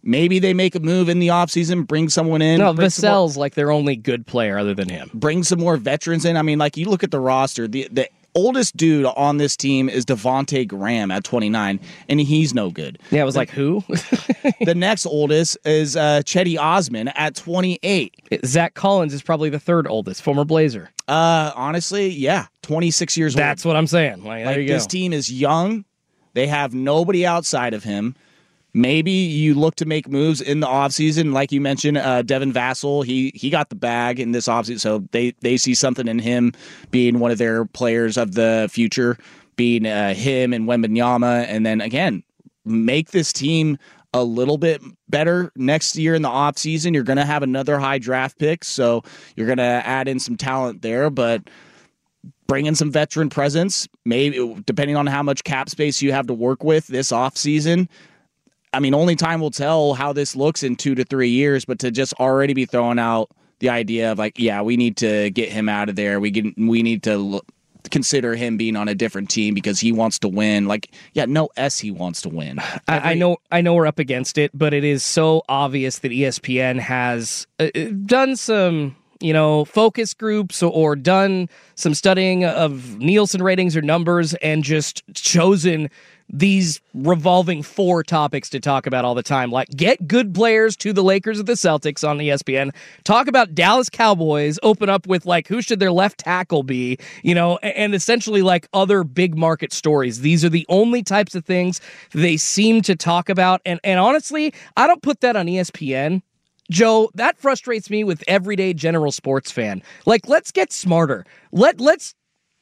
Maybe they make a move in the offseason, bring someone in. No, Vassell's like their only good player other than him. Bring some more veterans in. I mean, like, you look at the roster, the oldest dude on this team is Devontae Graham at 29, and he's no good. Yeah, it was like, who? The next oldest is Chetty Osman at 28. Zach Collins is probably the third oldest, former Blazer. Honestly, yeah, 26 years old. That's what I'm saying. Like, there you go. This team is young. They have nobody outside of him. Maybe you look to make moves in the offseason. Like you mentioned, Devin Vassell, he got the bag in this offseason, so they see something in him being one of their players of the future, being him and Wembanyama. And then, again, make this team a little bit better next year in the offseason. You're going to have another high draft pick, so you're going to add in some talent there, but bring in some veteran presence, maybe depending on how much cap space you have to work with this offseason. I mean, only time will tell how this looks in 2 to 3 years, but to just already be throwing out the idea of like, yeah, we need to get him out of there. We need to consider him being on a different team because he wants to win. Like, yeah, no S, he wants to win. I know we're up against it, but it is so obvious that ESPN has done some, focus groups or done some studying of Nielsen ratings or numbers and just chosen these revolving 4 topics to talk about all the time. Like, get good players to the Lakers or the Celtics on ESPN. Talk about Dallas Cowboys. Open up with, like, who should their left tackle be? And essentially, like, other big market stories. These are the only types of things they seem to talk about. And honestly, I don't put that on ESPN. Joe, that frustrates me with everyday general sports fan. Like, let's get smarter. Let's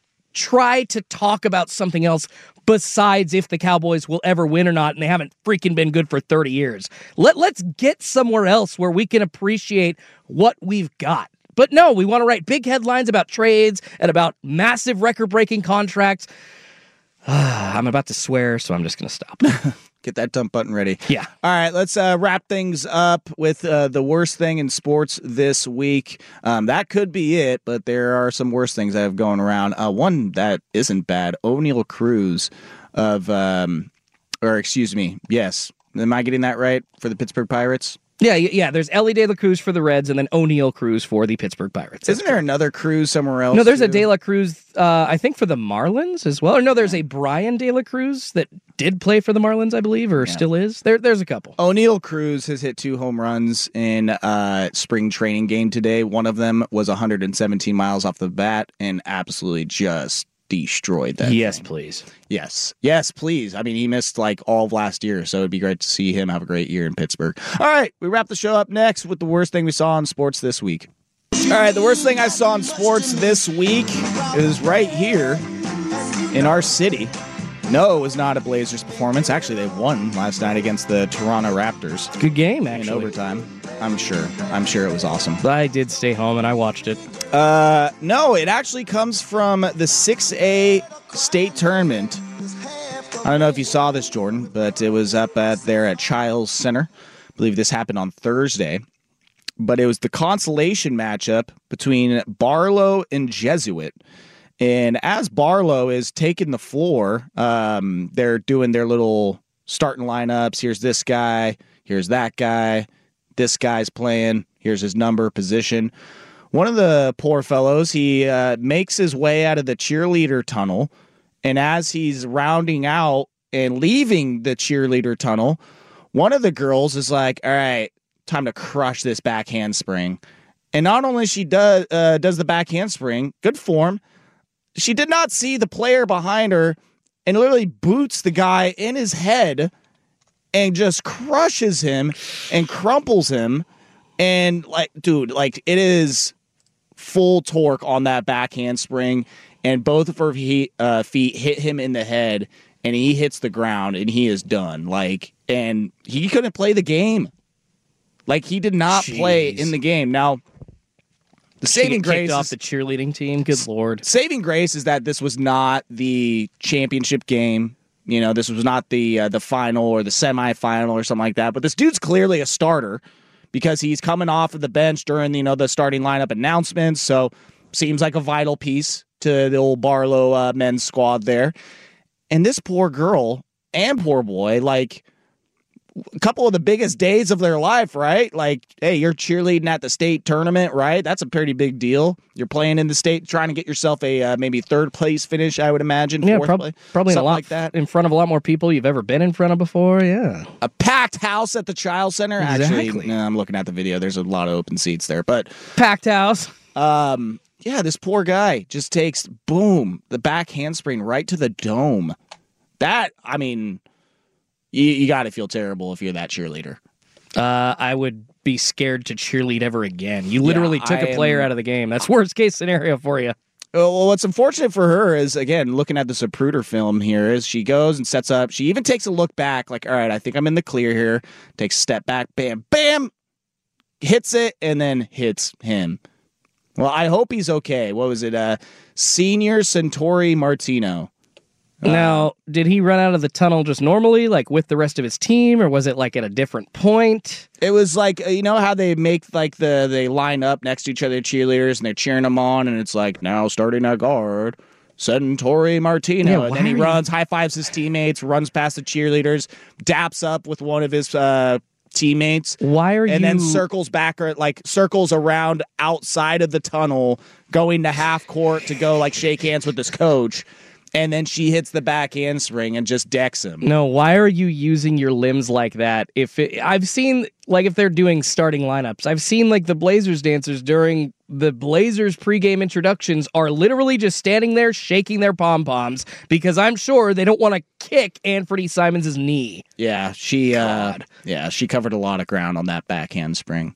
try to talk about something else besides if the Cowboys will ever win or not, and they haven't freaking been good for 30 years. Let's get somewhere else where we can appreciate what we've got. But no, we want to write big headlines about trades and about massive record-breaking contracts. I'm about to swear, so I'm just going to stop. Get that dump button ready. Yeah. All right, let's wrap things up with the worst thing in sports this week. That could be it, but there are some worse things that have going around. One that isn't bad, O'Neal Cruz yes. Am I getting that right for the Pittsburgh Pirates? Yeah. There's Ellie De La Cruz for the Reds and then O'Neal Cruz for the Pittsburgh Pirates. Isn't there another Cruz somewhere else? No, there's too? a De La Cruz, I think, for the Marlins as well. Or no, there's a Brian De La Cruz that did play for the Marlins, I believe, or still is. There's a couple. O'Neal Cruz has hit 2 home runs in spring training game today. One of them was 117 miles off the bat and absolutely just destroyed that thing. Please. Yes, please. I mean, he missed like all of last year, so it'd be great to see him have a great year in Pittsburgh. All right, we wrap the show up next with the worst thing we saw in sports this week. All right, the worst thing I saw in sports this week is right here in our city. No, it was not a Blazers performance. Actually, they won last night against the Toronto Raptors. Good game, actually. In overtime. I'm sure it was awesome. I did stay home and I watched it. No, it actually comes from the 6A state tournament. I don't know if you saw this, Jordan, but it was up there at Childs Center. I believe this happened on Thursday. But it was the consolation matchup between Barlow and Jesuit. And as Barlow is taking the floor, they're doing their little starting lineups. Here's this guy. Here's that guy. This guy's playing. Here's his number, position. One of the poor fellows, he makes his way out of the cheerleader tunnel. And as he's rounding out and leaving the cheerleader tunnel, one of the girls is like, all right, time to crush this back handspring. And not only she does the back handspring, good form, she did not see the player behind her and literally boots the guy in his head and just crushes him and crumples him. And dude, it is full torque on that back handspring, and both of her feet hit him in the head, and he hits the ground, and he is done. And he couldn't play the game. He did not play in the game. Now, the saving grace kicked off the cheerleading team. Good Lord. Saving grace is that this was not the championship game. This was not the final or the semifinal or something like that. But this dude's clearly a starter because he's coming off of the bench during the starting lineup announcements. So seems like a vital piece to the old Barlow men's squad there. And this poor girl and poor boy, a couple of the biggest days of their life, right? Like, hey, you're cheerleading at the state tournament, right? That's a pretty big deal. You're playing in the state, trying to get yourself a maybe third place finish, I would imagine. Yeah, probably in a lot like that. In front of a lot more people you've ever been in front of before. Yeah, a packed house at the Child Center. Exactly. Actually, I'm looking at the video. There's a lot of open seats there, but packed house. Yeah, this poor guy just takes boom the back handspring right to the dome. That, I mean, you got to feel terrible if you're that cheerleader. I would be scared to cheerlead ever again. You literally took a player out of the game. That's worst case scenario for you. Well, what's unfortunate for her is, again, looking at the Zapruder film here, is she goes and sets up. She even takes a look back, like, all right, I think I'm in the clear here. Takes a step back, bam, bam, hits it, and then hits him. Well, I hope he's okay. What was it? Senior Centauri Martino. Now, did he run out of the tunnel just normally, like with the rest of his team, or was it like at a different point? It was like, you know how they make like they line up next to each other, cheerleaders, and they're cheering them on, and it's like, now starting at guard, Centauri Martino. And then he runs, high fives his teammates, runs past the cheerleaders, daps up with one of his teammates. Why are you? And then circles back, or like circles around outside of the tunnel, going to half court to go like shake hands with his coach. And then she hits the back handspring and just decks him. No, why are you using your limbs like that? I've seen, like, if they're doing starting lineups, I've seen, like, the Blazers dancers during the Blazers pregame introductions are literally just standing there shaking their pom-poms because I'm sure they don't want to kick Anfernee Simons' knee. Yeah, she covered a lot of ground on that back handspring.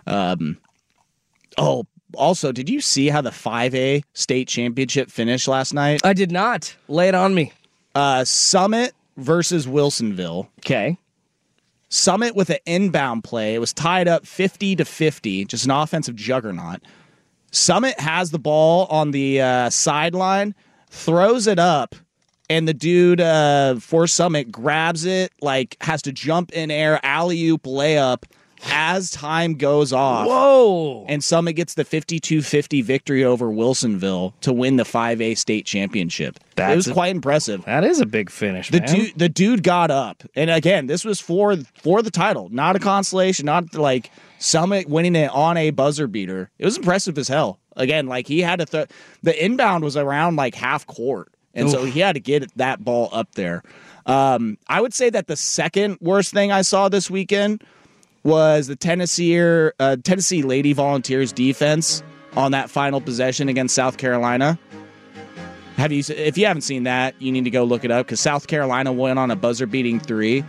Also, did you see how the 5A state championship finished last night? I did not. Lay it on me. Summit versus Wilsonville. Okay. Summit with an inbound play. It was tied up 50-50, just an offensive juggernaut. Summit has the ball on the sideline, throws it up, and the dude for Summit grabs it, like has to jump in air, alley-oop layup, as time goes off. Whoa! And Summit gets the 52-50 victory over Wilsonville to win the 5A state championship. It was quite impressive. That is a big finish, man. The dude got up. And again, this was for the title, not a consolation, not like Summit winning it on a buzzer beater. It was impressive as hell. Again, like he had to the inbound was around like half court. And so he had to get that ball up there. I would say that the second worst thing I saw this weekend was the Tennessee Lady Volunteers defense on that final possession against South Carolina. If you haven't seen that, you need to go look it up because South Carolina went on a buzzer-beating 3.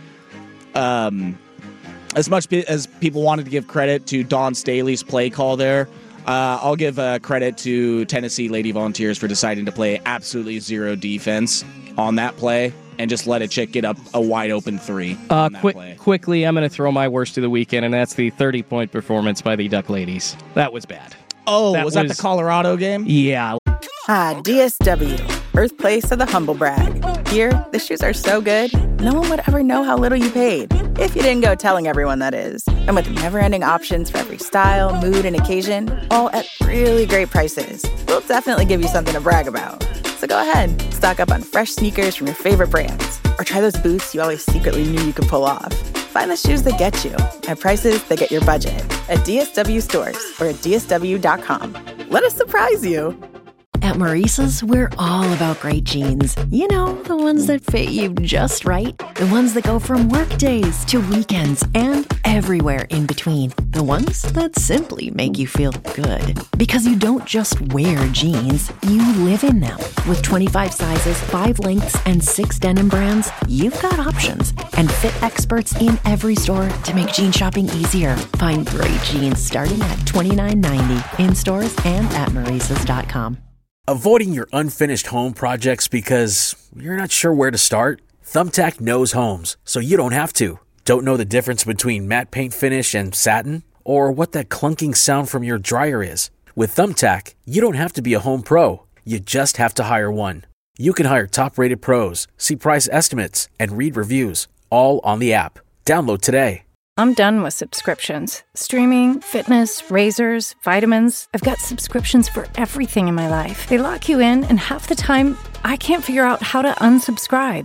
As much as people wanted to give credit to Dawn Staley's play call there, I'll give credit to Tennessee Lady Volunteers for deciding to play absolutely zero defense on that play and just let a chick get up a wide-open 3 on that play. Quickly, I'm going to throw my worst of the weekend, and that's the 30-point performance by the Duck Ladies. That was bad. Oh, was that the Colorado game? Yeah. DSW, birthplace of the humble brag. Here, the shoes are so good, no one would ever know how little you paid. If you didn't go telling everyone, that is. And with never-ending options for every style, mood, and occasion, all at really great prices, we'll definitely give you something to brag about. So go ahead, stock up on fresh sneakers from your favorite brands, or try those boots you always secretly knew you could pull off. Find the shoes that get you at prices that get your budget at DSW stores or at DSW.com. Let us surprise you. At Maurice's, we're all about great jeans. You know, the ones that fit you just right. The ones that go from work days to weekends and everywhere in between. The ones that simply make you feel good. Because you don't just wear jeans, you live in them. With 25 sizes, 5 lengths, and 6 denim brands, you've got options. And fit experts in every store to make jean shopping easier. Find great jeans starting at $29.90 in stores and at Maurice's.com. Avoiding your unfinished home projects because you're not sure where to start? Thumbtack knows homes, so you don't have to. Don't know the difference between matte paint finish and satin? Or what that clunking sound from your dryer is? With Thumbtack, you don't have to be a home pro. You just have to hire one. You can hire top-rated pros, see price estimates, and read reviews, all on the app. Download today. I'm done with subscriptions. Streaming, fitness, razors, vitamins. I've got subscriptions for everything in my life. They lock you in, and half the time, I can't figure out how to unsubscribe.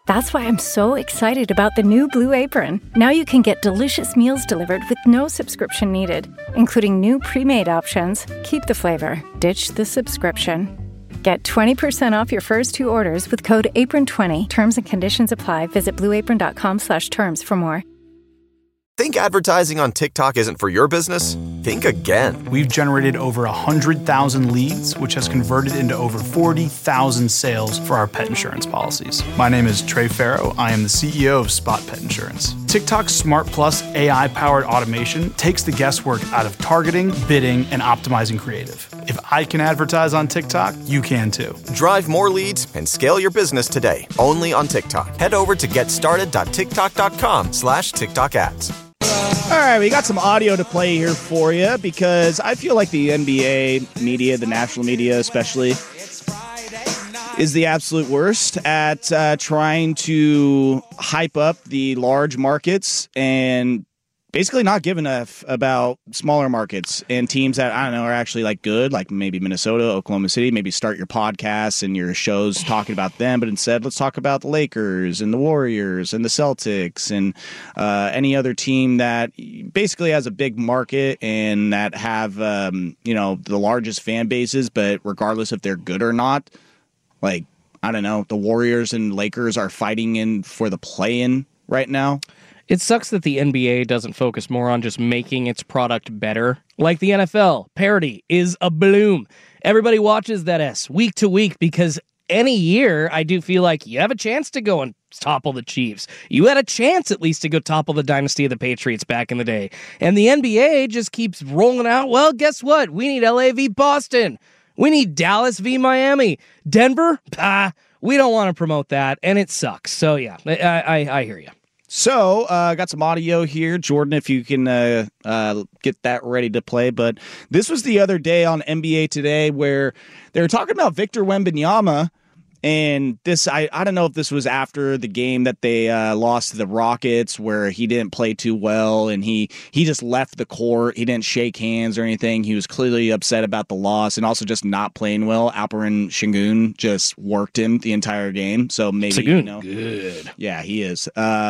That's why I'm so excited about the new Blue Apron. Now you can get delicious meals delivered with no subscription needed, including new pre-made options. Keep the flavor, ditch the subscription. Get 20% off your first 2 orders with code APRON20. Terms and conditions apply. Visit blueapron.com/terms for more. Think advertising on TikTok isn't for your business? Think again. We've generated over 100,000 leads, which has converted into over 40,000 sales for our pet insurance policies. My name is Trey Farrow. I am the CEO of Spot Pet Insurance. TikTok's Smart Plus AI-powered automation takes the guesswork out of targeting, bidding, and optimizing creative. If I can advertise on TikTok, you can too. Drive more leads and scale your business today, only on TikTok. Head over to getstarted.tiktok.com/TikTok ads. All right, we got some audio to play here for you because I feel like the NBA media, the national media especially, is the absolute worst at trying to hype up the large markets and basically not give enough about smaller markets and teams that, I don't know, are actually like good, like maybe Minnesota, Oklahoma City. Maybe start your podcasts and your shows talking about them, but instead let's talk about the Lakers and the Warriors and the Celtics and any other team that basically has a big market and that have, the largest fan bases, but regardless if they're good or not, like, I don't know, the Warriors and Lakers are fighting for the play-in right now. It sucks that the NBA doesn't focus more on just making its product better. Like the NFL, parity is a bloom. Everybody watches that week to week because any year I do feel like you have a chance to go and topple the Chiefs. You had a chance at least to go topple the dynasty of the Patriots back in the day. And the NBA just keeps rolling out, well, guess what? We need LA v. Boston. We need Dallas v. Miami. Denver? We don't want to promote that, and it sucks. So yeah, I hear you. So, I got some audio here. Jordan, if you can get that ready to play. But this was the other day on NBA Today where they were talking about Victor Wembanyama. And this, I don't know if this was after the game that they lost to the Rockets where he didn't play too well and he just left the court. He didn't shake hands or anything. He was clearly upset about the loss and also just not playing well. Alperen Sengun just worked him the entire game. So maybe, Sengun, good. Yeah, he is.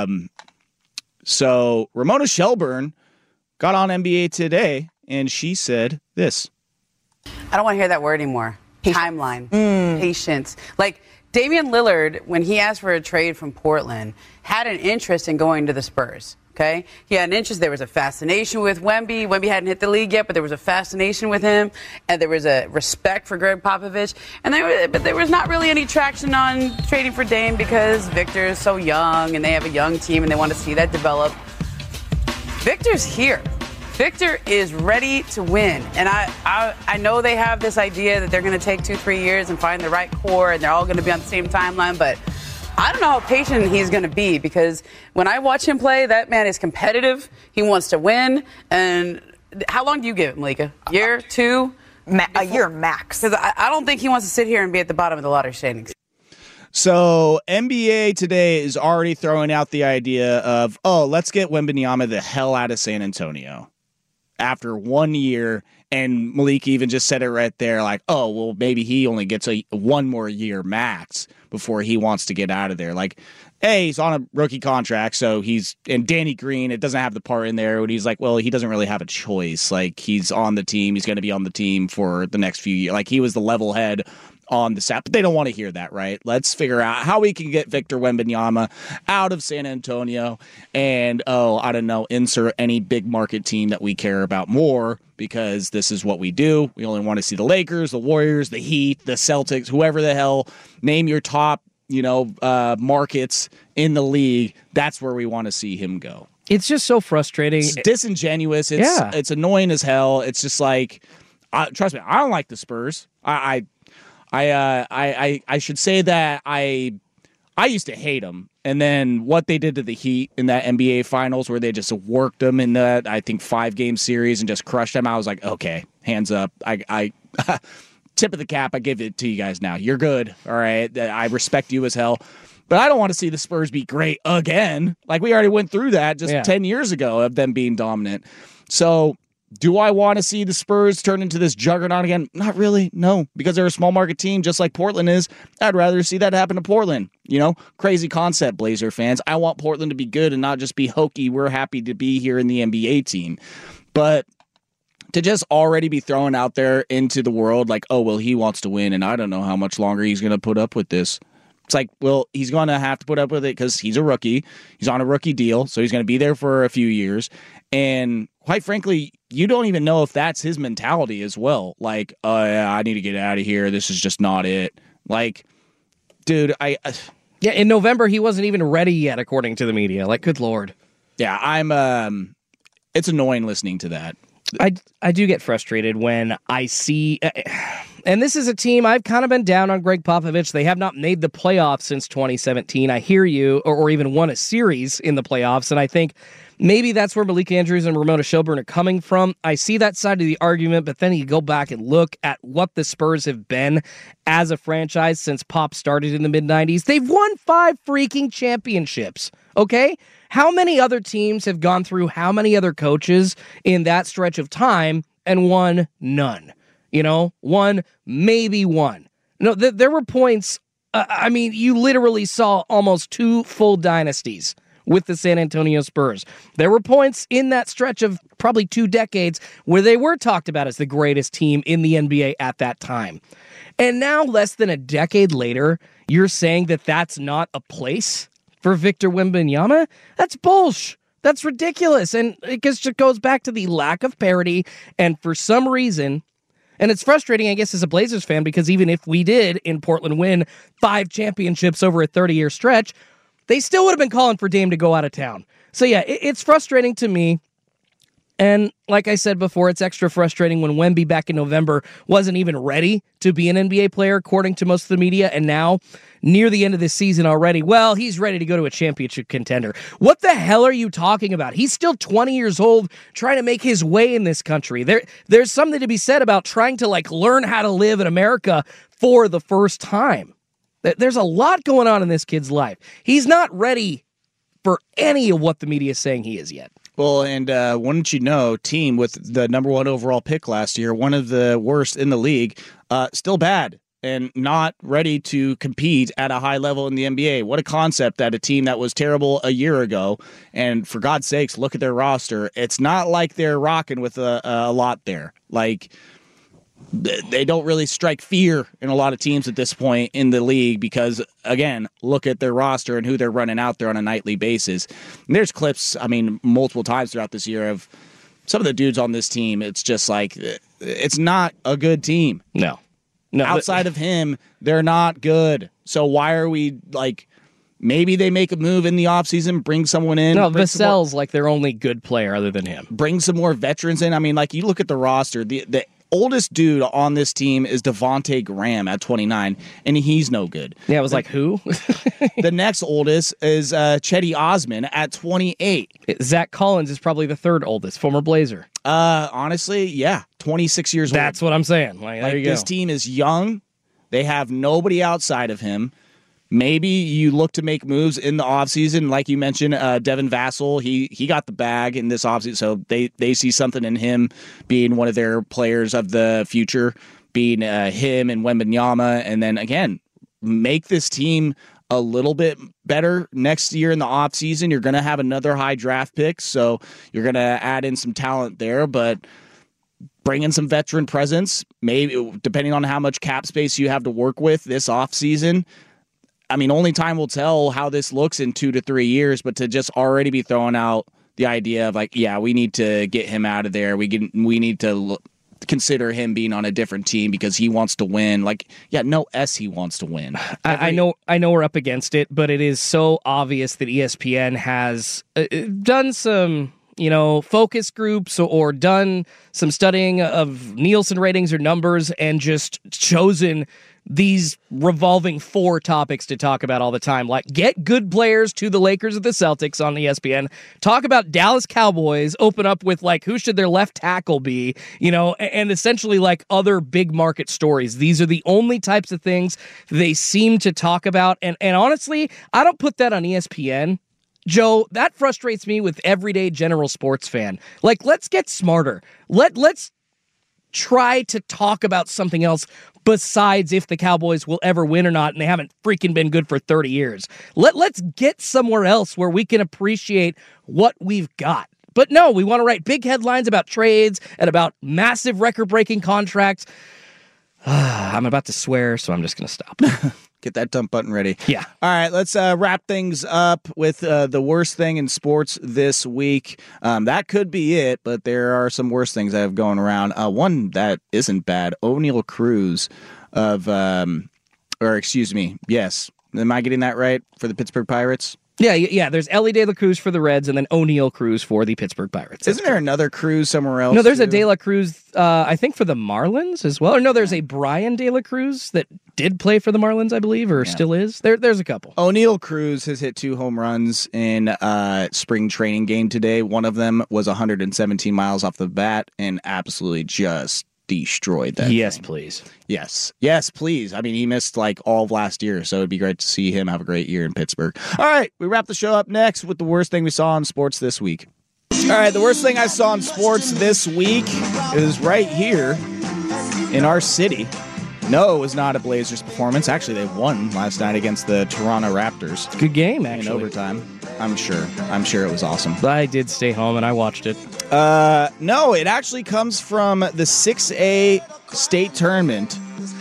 So Ramona Shelburne got on NBA Today and she said this. I don't want to hear that word anymore. Timeline, patience. Like Damian Lillard, when he asked for a trade from Portland, had an interest in going to the Spurs. Okay, he had an interest. There was a fascination with Wemby. Wemby hadn't hit the league yet, but there was a fascination with him, and there was a respect for Greg Popovich. And but there was not really any traction on trading for Dame because Victor is so young, and they have a young team, and they want to see that develop. Victor's here. Victor is ready to win. And I know they have this idea that they're going to take 2-3 years and find the right core and they're all going to be on the same timeline, but I don't know how patient he's going to be because when I watch him play, that man is competitive. He wants to win. And how long do you give him, Malika? Year, 2? A year max. Because I don't think he wants to sit here and be at the bottom of the lottery standings. So NBA Today is already throwing out the idea of, let's get Wembanyama the hell out of San Antonio. After 1 year, and Malik even just said it right there, like, maybe he only gets one more year max before he wants to get out of there. Like, he's on a rookie contract, so and Danny Green, it doesn't have the part in there, but he's like, well, he doesn't really have a choice. Like, he's on the team, he's going to be on the team for the next few years. Like, he was the level head on the staff, but they don't want to hear that, right? Let's figure out how we can get Victor Wembanyama out of San Antonio and, I don't know, insert any big market team that we care about more because this is what we do. We only want to see the Lakers, the Warriors, the Heat, the Celtics, whoever the hell, name your top, markets in the league. That's where we want to see him go. It's just so frustrating. It's disingenuous. It's annoying as hell. It's just like, trust me, I don't like the Spurs. I should say that I used to hate them. And then what they did to the Heat in that NBA Finals where they just worked them in that, I think, 5-game series and just crushed them, I was like, okay, hands up. I tip of the cap, I give it to you guys now. You're good, all right? I respect you as hell. But I don't want to see the Spurs be great again. Like, we already went through that just 10 years ago of them being dominant. So Do I want to see the Spurs turn into this juggernaut again? Not really, no, because they're a small market team just like Portland is. I'd rather see that happen to Portland. Crazy concept, Blazer fans. I want Portland to be good and not just be hokey. We're happy to be here in the NBA team. But to just already be thrown out there into the world like, oh, well, he wants to win, and I don't know how much longer he's going to put up with this. It's like, well, he's going to have to put up with it because he's a rookie. He's on a rookie deal, so he's going to be there for a few years. And quite frankly, you don't even know if that's his mentality as well. Like, oh, yeah, I need to get out of here. This is just not it. Like, dude, Yeah, in November, he wasn't even ready yet, according to the media. Like, good Lord. Yeah, it's annoying listening to that. I do get frustrated when I see, and this is a team I've kind of been down on Greg Popovich. They have not made the playoffs since 2017. I hear you, or even won a series in the playoffs, and I think maybe that's where Malik Andrews and Ramona Shelburne are coming from. I see that side of the argument, but then you go back and look at what the Spurs have been as a franchise since Pop started in the mid-90s. They've won 5 freaking championships, okay? How many other teams have gone through how many other coaches in that stretch of time and won none? One, maybe one. No, there were points, you literally saw almost 2 full dynasties with the San Antonio Spurs. There were points in that stretch of probably 2 decades where they were talked about as the greatest team in the NBA at that time. And now, less than a decade later, you're saying that that's not a place for Victor Wembanyama? That's bullshit. That's ridiculous. And it just goes back to the lack of parity. And for some reason, and it's frustrating, I guess, as a Blazers fan, because even if we did in Portland win 5 championships over a 30-year stretch, they still would have been calling for Dame to go out of town. So yeah, it's frustrating to me. And like I said before, it's extra frustrating when Wemby back in November wasn't even ready to be an NBA player, according to most of the media. And now, near the end of this season already, well, he's ready to go to a championship contender. What the hell are you talking about? He's still 20 years old, trying to make his way in this country. There's something to be said about trying to learn how to live in America for the first time. There's a lot going on in this kid's life. He's not ready for any of what the media is saying he is yet. Well, and wouldn't you know, team with the number 1 overall pick last year, one of the worst in the league, still bad and not ready to compete at a high level in the NBA. What a concept that a team that was terrible a year ago, and for God's sakes, look at their roster. It's not like they're rocking with a lot there. Like, they don't really strike fear in a lot of teams at this point in the league because, again, look at their roster and who they're running out there on a nightly basis. And there's clips, multiple times throughout this year of some of the dudes on this team. It's just like, it's not a good team. No. Outside of him, they're not good. So why are we maybe they make a move in the offseason, bring someone in. No, Vassell's their only good player other than him. Bring some more veterans in. You look at the roster, the oldest dude on this team is Devontae Graham at 29, and he's no good. Yeah, it was who? The next oldest is Chetty Osman at 28. Zach Collins is probably the 3rd oldest, former Blazer. Honestly, yeah, 26 years old. That's what I'm saying. There you go. This team is young. They have nobody outside of him. Maybe you look to make moves in the offseason. Like you mentioned, Devin Vassell, he got the bag in this offseason, so they see something in him being one of their players of the future, being him and Wembanyama. And then, again, make this team a little bit better next year in the offseason. You're going to have another high draft pick, so you're going to add in some talent there, but bring in some veteran presence, maybe depending on how much cap space you have to work with this offseason. Only time will tell how this looks in 2 to 3 years, but to just already be throwing out the idea of we need to get him out of there. We need to consider him being on a different team because he wants to win. He wants to win. I know we're up against it, but it is so obvious that ESPN has done some focus groups or done some studying of Nielsen ratings or numbers and just chosen these revolving 4 topics to talk about all the time, like get good players to the Lakers or the Celtics on ESPN, talk about Dallas Cowboys, open up with who should their left tackle be, and essentially other big market stories. These are the only types of things they seem to talk about, and honestly, I don't put that on ESPN Joe, that frustrates me with everyday general sports fan. Like, let's get smarter. Let's try to talk about something else besides if the Cowboys will ever win or not, and they haven't freaking been good for 30 years. Let's get somewhere else where we can appreciate what we've got. But no, we want to write big headlines about trades and about massive record-breaking contracts. I'm about to swear, so I'm just going to stop. Get that dump button ready. Yeah. All right, let's wrap things up with the worst thing in sports this week. That could be it, but there are some worse things that have going around. One that isn't bad, O'Neal Cruz yes. Am I getting that right for the Pittsburgh Pirates? Yeah. There's Ellie De La Cruz for the Reds and then O'Neal Cruz for the Pittsburgh Pirates. Isn't there another Cruz somewhere else? No, there's too? a De La Cruz, I think, for the Marlins as well. Or no, there's a Brian De La Cruz that did play for the Marlins, I believe, or still is. There's a couple. O'Neal Cruz has hit 2 home runs in spring training game today. One of them was 117 miles off the bat and absolutely just destroyed that Yes, thing. please. Yes, please. I mean, he missed like all of last year, so it'd be great to see him have a great year in Pittsburgh. All right, we wrap the show up next with the worst thing we saw in sports this week. All right, the worst thing I saw in sports this week is right here in our city. No, it was not a Blazers performance. Actually, they won last night against the Toronto Raptors. Good game, actually. In overtime. I'm sure it was awesome. I did stay home and I watched it. No, it actually comes from the 6A state tournament.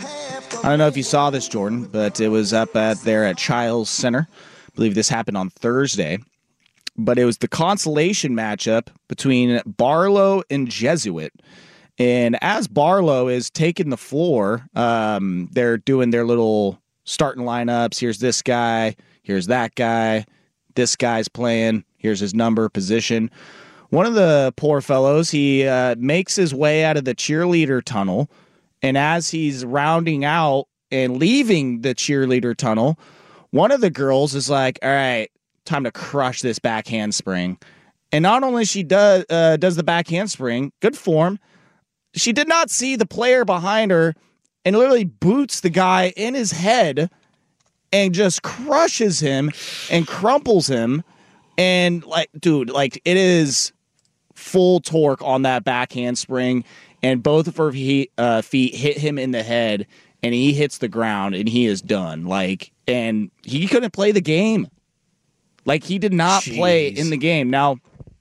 I don't know if you saw this, Jordan, but it was up there at Childs Center. I believe this happened on Thursday. But it was the consolation matchup between Barlow and Jesuit. And as Barlow is taking the floor, they're doing their little starting lineups. Here's this guy. Here's that guy. This guy's playing. Here's his number, position. One of the poor fellows, he makes his way out of the cheerleader tunnel. And as he's rounding out and leaving the cheerleader tunnel, one of the girls is like, all right, time to crush this back handspring. And not only she does the back handspring, good form, she did not see the player behind her and literally boots the guy in his head and just crushes him and crumples him. And it is full torque on that back handspring, and both of her feet hit him in the head, and he hits the ground, and he is done. And he couldn't play the game. He did not play in the game. Now,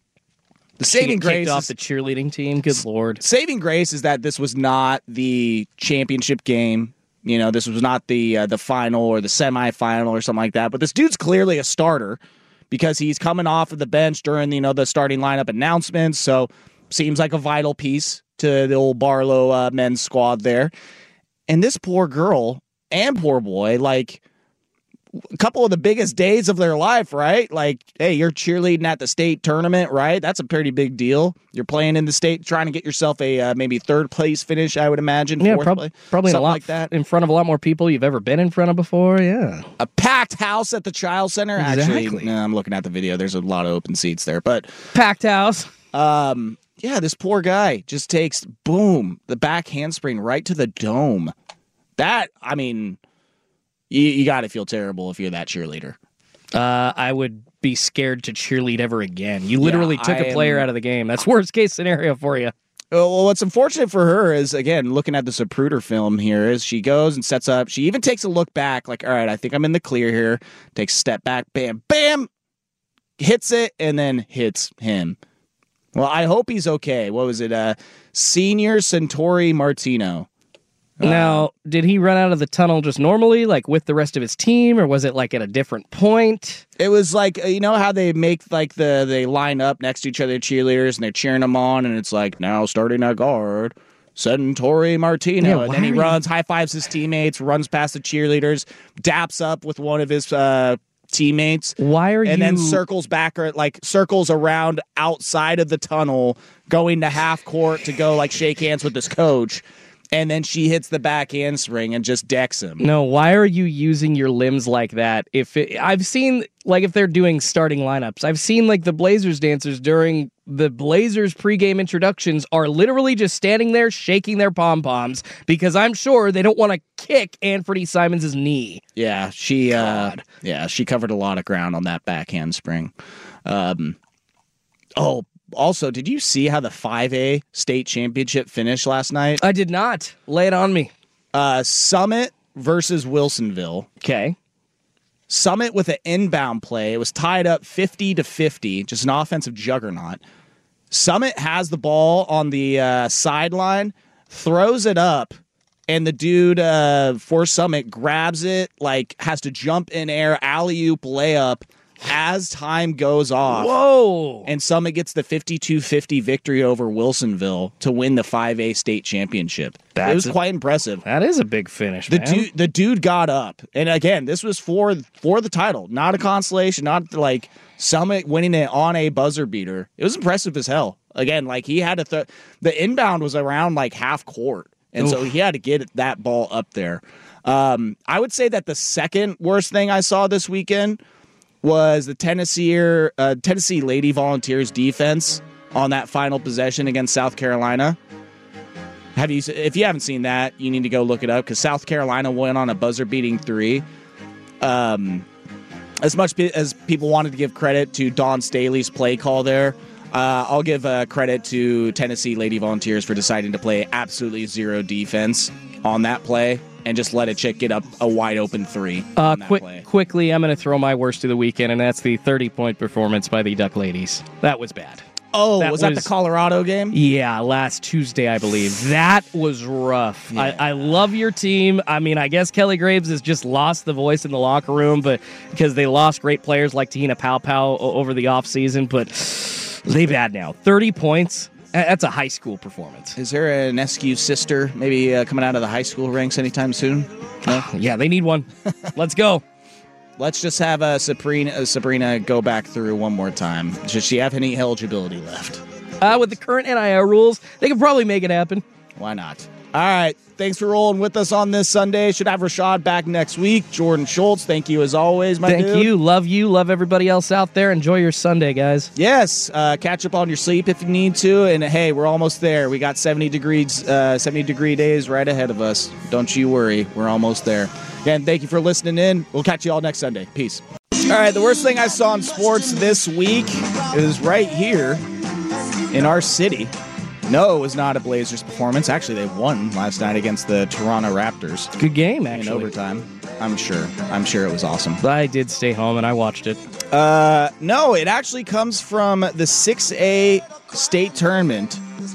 the saving grace off the cheerleading team. Good Lord. Saving grace is that this was not the championship game. You know, this was not the final or the semifinal or something like that. But this dude's clearly a starter because he's coming off of the bench during the starting lineup announcements. So seems like a vital piece to the old Barlow men's squad there. And this poor girl and poor boy, a couple of the biggest days of their life, right? Hey, you're cheerleading at the state tournament, right? That's a pretty big deal. You're playing in the state, trying to get yourself a maybe third place finish, I would imagine. Yeah, probably like that. In front of a lot more people you've ever been in front of before. Yeah, a packed house at the Childs Center. Exactly. Actually, I'm looking at the video. There's a lot of open seats there, but packed house. Yeah, this poor guy just takes the back handspring right to the dome. That, I mean. You got to feel terrible if you're that cheerleader. I would be scared to cheerlead ever again. You literally took a player out of the game. That's worst case scenario for you. Well, what's unfortunate for her is, again, looking at the Zapruder film here, is she goes and sets up. She even takes a look back, all right, I think I'm in the clear here. Takes a step back, bam, bam, hits it, and then hits him. Well, I hope he's okay. What was it? Senior Centauri Martino. Now, did he run out of the tunnel just normally, with the rest of his team, or was it at a different point? It was how they make they line up next to each other, cheerleaders, and they're cheering them on, and it's now starting at guard, Centauri Martino, and then he runs, high fives his teammates, runs past the cheerleaders, daps up with one of his teammates. And then circles back or circles around outside of the tunnel, going to half court to go shake hands with his coach. And then she hits the back handspring and just decks him. No, why are you using your limbs like that? I've seen, like, if they're doing starting lineups, I've seen, like, the Blazers dancers during the Blazers pregame introductions are literally just standing there shaking their pom-poms because I'm sure they don't want to kick Anfernee Simons' knee. Yeah, she covered a lot of ground on that back handspring. Also, did you see how the 5A state championship finished last night? I did not. Lay it on me. Summit versus Wilsonville. Okay. Summit with an inbound play. It was tied up 50-50, just an offensive juggernaut. Summit has the ball on the sideline, throws it up, and the dude for Summit grabs it, like has to jump in air, alley-oop layup, as time goes off. Whoa! And Summit gets the 52-50 victory over Wilsonville to win the 5A state championship. It was quite impressive. That is a big finish, man. The dude got up. And again, this was for the title, not a consolation, not like Summit winning it on a buzzer beater. It was impressive as hell. Again, like he had to the inbound was around like half court. And so he had to get that ball up there. I would say that the second worst thing I saw this weekend was the Tennessee Lady Volunteers defense on that final possession against South Carolina. If you haven't seen that, you need to go look it up because South Carolina went on a buzzer-beating 3. As much as people wanted to give credit to Dawn Staley's play call there, I'll give credit to Tennessee Lady Volunteers for deciding to play absolutely zero defense on that play and just let a chick get up a wide-open 3 on that play. Quickly, I'm going to throw my worst of the weekend, and that's the 30-point performance by the Duck Ladies. That was bad. Oh, was that the Colorado game? Yeah, last Tuesday, I believe. That was rough. Yeah. I love your team. I mean, I guess Kelly Graves has just lost the voice in the locker room, but because they lost great players like Tina Pau over the offseason, but they bad now. 30 points. That's a high school performance. Is there an SQ sister maybe coming out of the high school ranks anytime soon? No? Yeah, they need one. Let's go. Let's just have Sabrina go back through one more time. Does she have any eligibility left? With the current NIL rules, they can probably make it happen. Why not? All right. Thanks for rolling with us on this Sunday. Should have Rashad back next week. Jordan Schultz, thank you as always, my dude. Thank you. Love everybody else out there. Enjoy your Sunday, guys. Yes. Catch up on your sleep if you need to. And hey, we're almost there. We got 70 degree days right ahead of us. Don't you worry. We're almost there. Again, thank you for listening in. We'll catch you all next Sunday. Peace. All right. The worst thing I saw in sports this week is right here in our city. No, it was not a Blazers performance. Actually, they won last night against the Toronto Raptors. Good game, actually. In overtime. I'm sure it was awesome. I did stay home and I watched it. No, it actually comes from the 6A state tournament.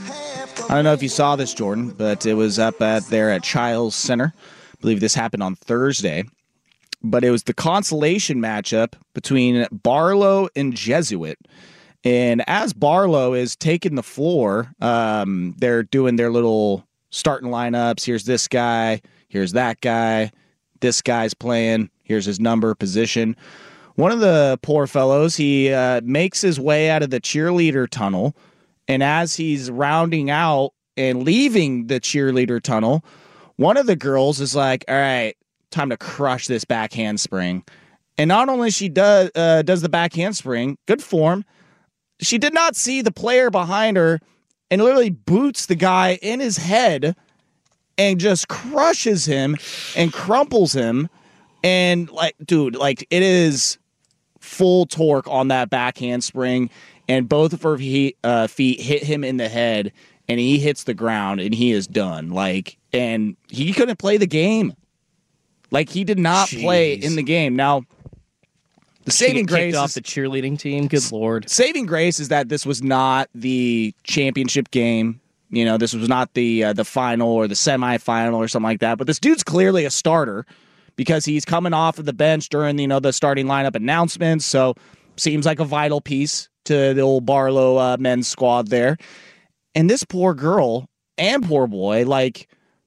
I don't know if you saw this, Jordan, but it was up there at Childs Center. I believe this happened on Thursday. But it was the consolation matchup between Barlow and Jesuit. And as Barlow is taking the floor, they're doing their little starting lineups. Here's this guy. Here's that guy. This guy's playing. Here's his number, position. One of the poor fellows, he makes his way out of the cheerleader tunnel. And as he's rounding out and leaving the cheerleader tunnel, one of the girls is like, all right, time to crush this back handspring. And not only she does the back handspring, good form, she did not see the player behind her and literally boots the guy in his head and just crushes him and crumples him. And it is full torque on that back handspring. And both of her feet hit him in the head and he hits the ground and he is done. And he couldn't play the game. He did not play in the game. Now, the saving grace off the cheerleading team. Good Lord. Saving grace is that this was not the championship game. This was not the final or the semifinal or something like that. But this dude's clearly a starter because he's coming off of the bench during the starting lineup announcements. So seems like a vital piece to the old Barlow men's squad there. And this poor girl and poor boy,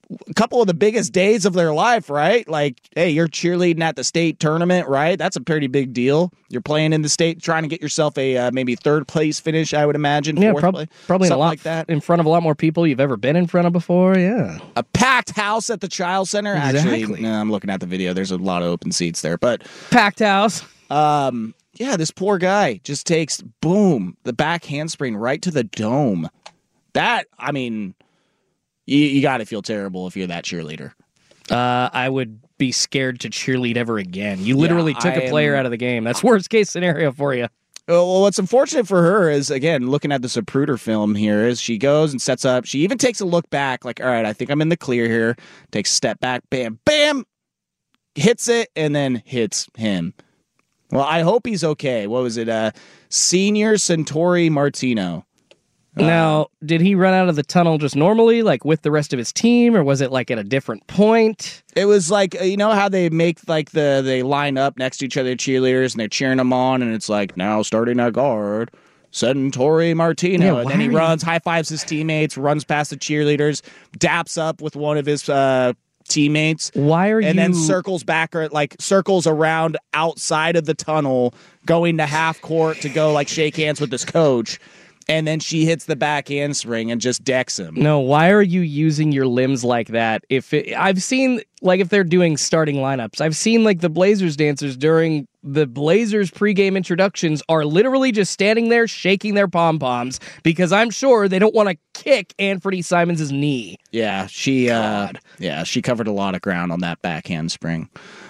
a couple of the biggest days of their life, right? Like, hey, you're cheerleading at the state tournament, right? That's a pretty big deal. You're playing in the state, trying to get yourself a maybe third place finish, I would imagine. Yeah, probably something a lot like that. In front of a lot more people you've ever been in front of before. Yeah, a packed house at the Child Center. Exactly. Actually, no, I'm looking at the video. There's a lot of open seats there, but packed house. Yeah, this poor guy just takes boom the back handspring right to the dome. That, I mean. You got to feel terrible if you're that cheerleader. I would be scared to cheerlead ever again. You literally took a player out of the game. That's worst case scenario for you. Well, what's unfortunate for her is, again, looking at the Zapruder film here, is she goes and sets up. She even takes a look back, like, all right, I think I'm in the clear here. Takes a step back, bam, bam, hits it, and then hits him. Well, I hope he's okay. What was it? Senior Centauri Martino. Now, did he run out of the tunnel just normally, like with the rest of his team, or was it like at a different point? It was like, you know how they make like they line up next to each other, cheerleaders, and they're cheering them on, and it's like, now starting at guard, Centauri Martino. And then he runs, high fives his teammates, runs past the cheerleaders, daps up with one of his teammates. Why are you? And then circles back, or like circles around outside of the tunnel, going to half court to go like shake hands with his coach. And then she hits the back handspring and just decks him. No, why are you using your limbs like that? I've seen, like, if they're doing starting lineups, I've seen, like, the Blazers dancers during the Blazers pregame introductions are literally just standing there shaking their pom-poms because I'm sure they don't want to kick Anfernee Simons' knee. Yeah, she covered a lot of ground on that back handspring.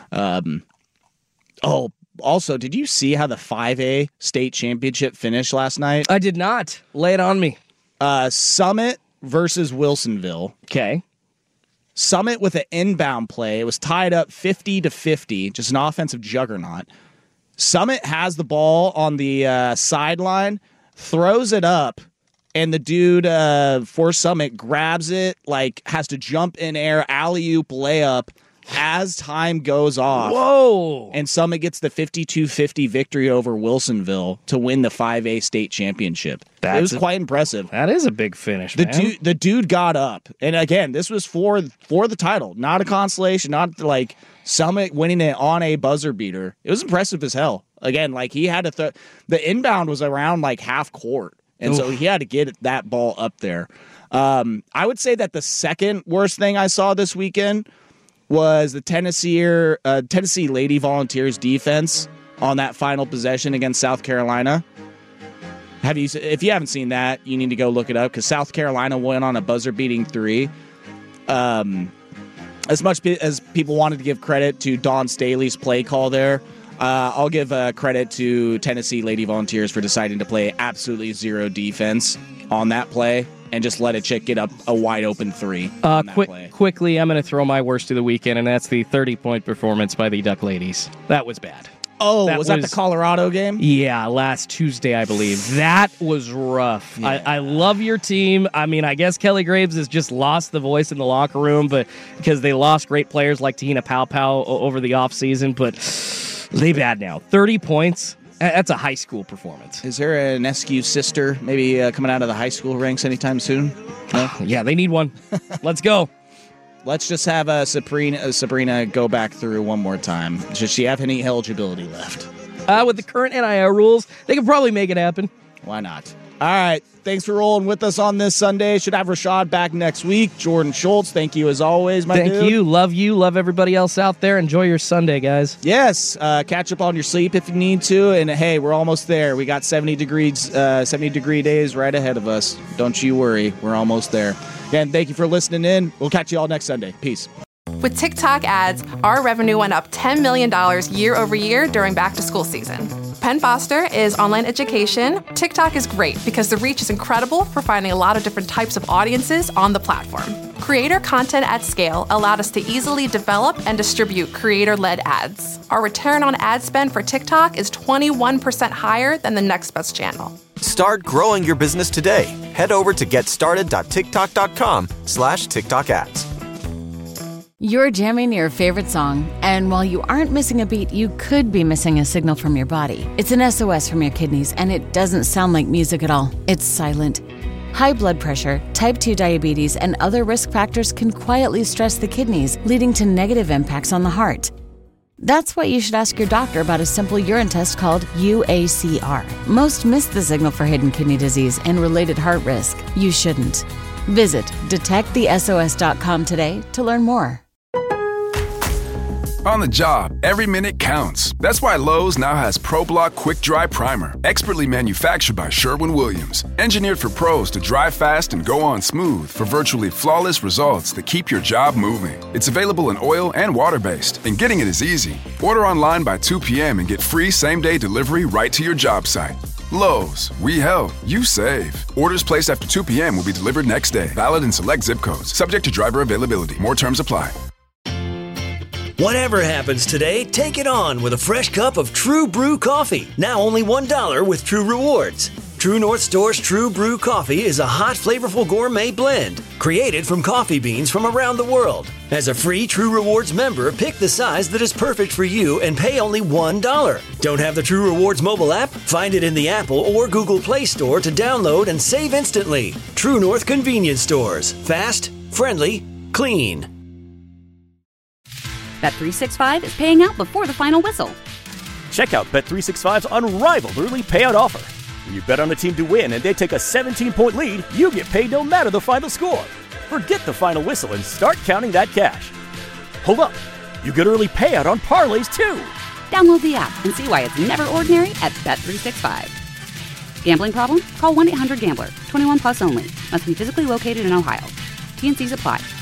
Also, did you see how the 5A state championship finished last night? I did not. Lay it on me. Summit versus Wilsonville. Okay. Summit with an inbound play. It was tied up 50-50, just an offensive juggernaut. Summit has the ball on the sideline, throws it up, and the dude for Summit grabs it, like has to jump in air, alley-oop layup, as time goes off. Whoa! And Summit gets the 52-50 victory over Wilsonville to win the 5A state championship. It was quite impressive. That is a big finish, man. The dude got up. And again, this was for the title, not a consolation, not like Summit winning it on a buzzer beater. It was impressive as hell. Again, like he had to the inbound was around like half court. And so he had to get that ball up there. I would say that the second worst thing I saw this weekend was the Tennessee Lady Volunteers defense on that final possession against South Carolina. If you haven't seen that, you need to go look it up because South Carolina went on a buzzer-beating 3. As much as people wanted to give credit to Dawn Staley's play call there, I'll give credit to Tennessee Lady Volunteers for deciding to play absolutely zero defense on that play and just let a chick get up a wide-open 3. Quickly, I'm going to throw my worst of the weekend, and that's the 30-point performance by the Duck Ladies. That was bad. Oh, was that the Colorado game? Yeah, last Tuesday, I believe. That was rough. Yeah. I love your team. I mean, I guess Kelly Graves has just lost the voice in the locker room, but because they lost great players like Tina Pau over the offseason, but they bad now. 30 points. That's a high school performance. Is there an SQ sister maybe coming out of the high school ranks anytime soon? No? Yeah, they need one. Let's go. Let's just have Sabrina go back through one more time. Does she have any eligibility left? With the current NIL rules, they could probably make it happen. Why not? All right. Thanks for rolling with us on this Sunday. Should have Rashad back next week. Jordan Schultz, thank you as always, my dude. Thank you. Love everybody else out there. Enjoy your Sunday, guys. Yes. Catch up on your sleep if you need to. And hey, we're almost there. We got 70 degree days right ahead of us. Don't you worry. We're almost there. Again, thank you for listening in. We'll catch you all next Sunday. Peace. With TikTok ads, our revenue went up $10 million year over year during back-to-school season. Penn Foster is online education. TikTok is great because the reach is incredible for finding a lot of different types of audiences on the platform. Creator content at scale allowed us to easily develop and distribute creator-led ads. Our return on ad spend for TikTok is 21% higher than the next best channel. Start growing your business today. Head over to getstarted.tiktok.com/TikTok ads. You're jamming your favorite song, and while you aren't missing a beat, you could be missing a signal from your body. It's an SOS from your kidneys, and it doesn't sound like music at all. It's silent. High blood pressure, type 2 diabetes, and other risk factors can quietly stress the kidneys, leading to negative impacts on the heart. That's why you should ask your doctor about a simple urine test called UACR. Most miss the signal for hidden kidney disease and related heart risk. You shouldn't. Visit detectthesos.com today to learn more. On the job, every minute counts. That's why Lowe's now has ProBlock Quick Dry Primer, expertly manufactured by Sherwin-Williams. Engineered for pros to dry fast and go on smooth for virtually flawless results that keep your job moving. It's available in oil and water-based, and getting it is easy. Order online by 2 p.m. and get free same-day delivery right to your job site. Lowe's, we help, you save. Orders placed after 2 p.m. will be delivered next day. Valid in select zip codes. Subject to driver availability. More terms apply. Whatever happens today, take it on with a fresh cup of True Brew coffee. Now only $1 with True Rewards. True North Store's True Brew coffee is a hot, flavorful gourmet blend created from coffee beans from around the world. As a free True Rewards member, pick the size that is perfect for you and pay only $1. Don't have the True Rewards mobile app? Find it in the Apple or Google Play Store to download and save instantly. True North Convenience Stores. Fast, friendly, clean. Bet365 is paying out before the final whistle. Check out Bet365's unrivaled early payout offer. When you bet on a team to win and they take a 17-point lead, you get paid no matter the final score. Forget the final whistle and start counting that cash. Hold up, you get early payout on parlays too. Download the app and see why it's never ordinary at Bet365. Gambling problem? Call 1-800-GAMBLER. 21 plus only. Must be physically located in Ohio. T&Cs apply.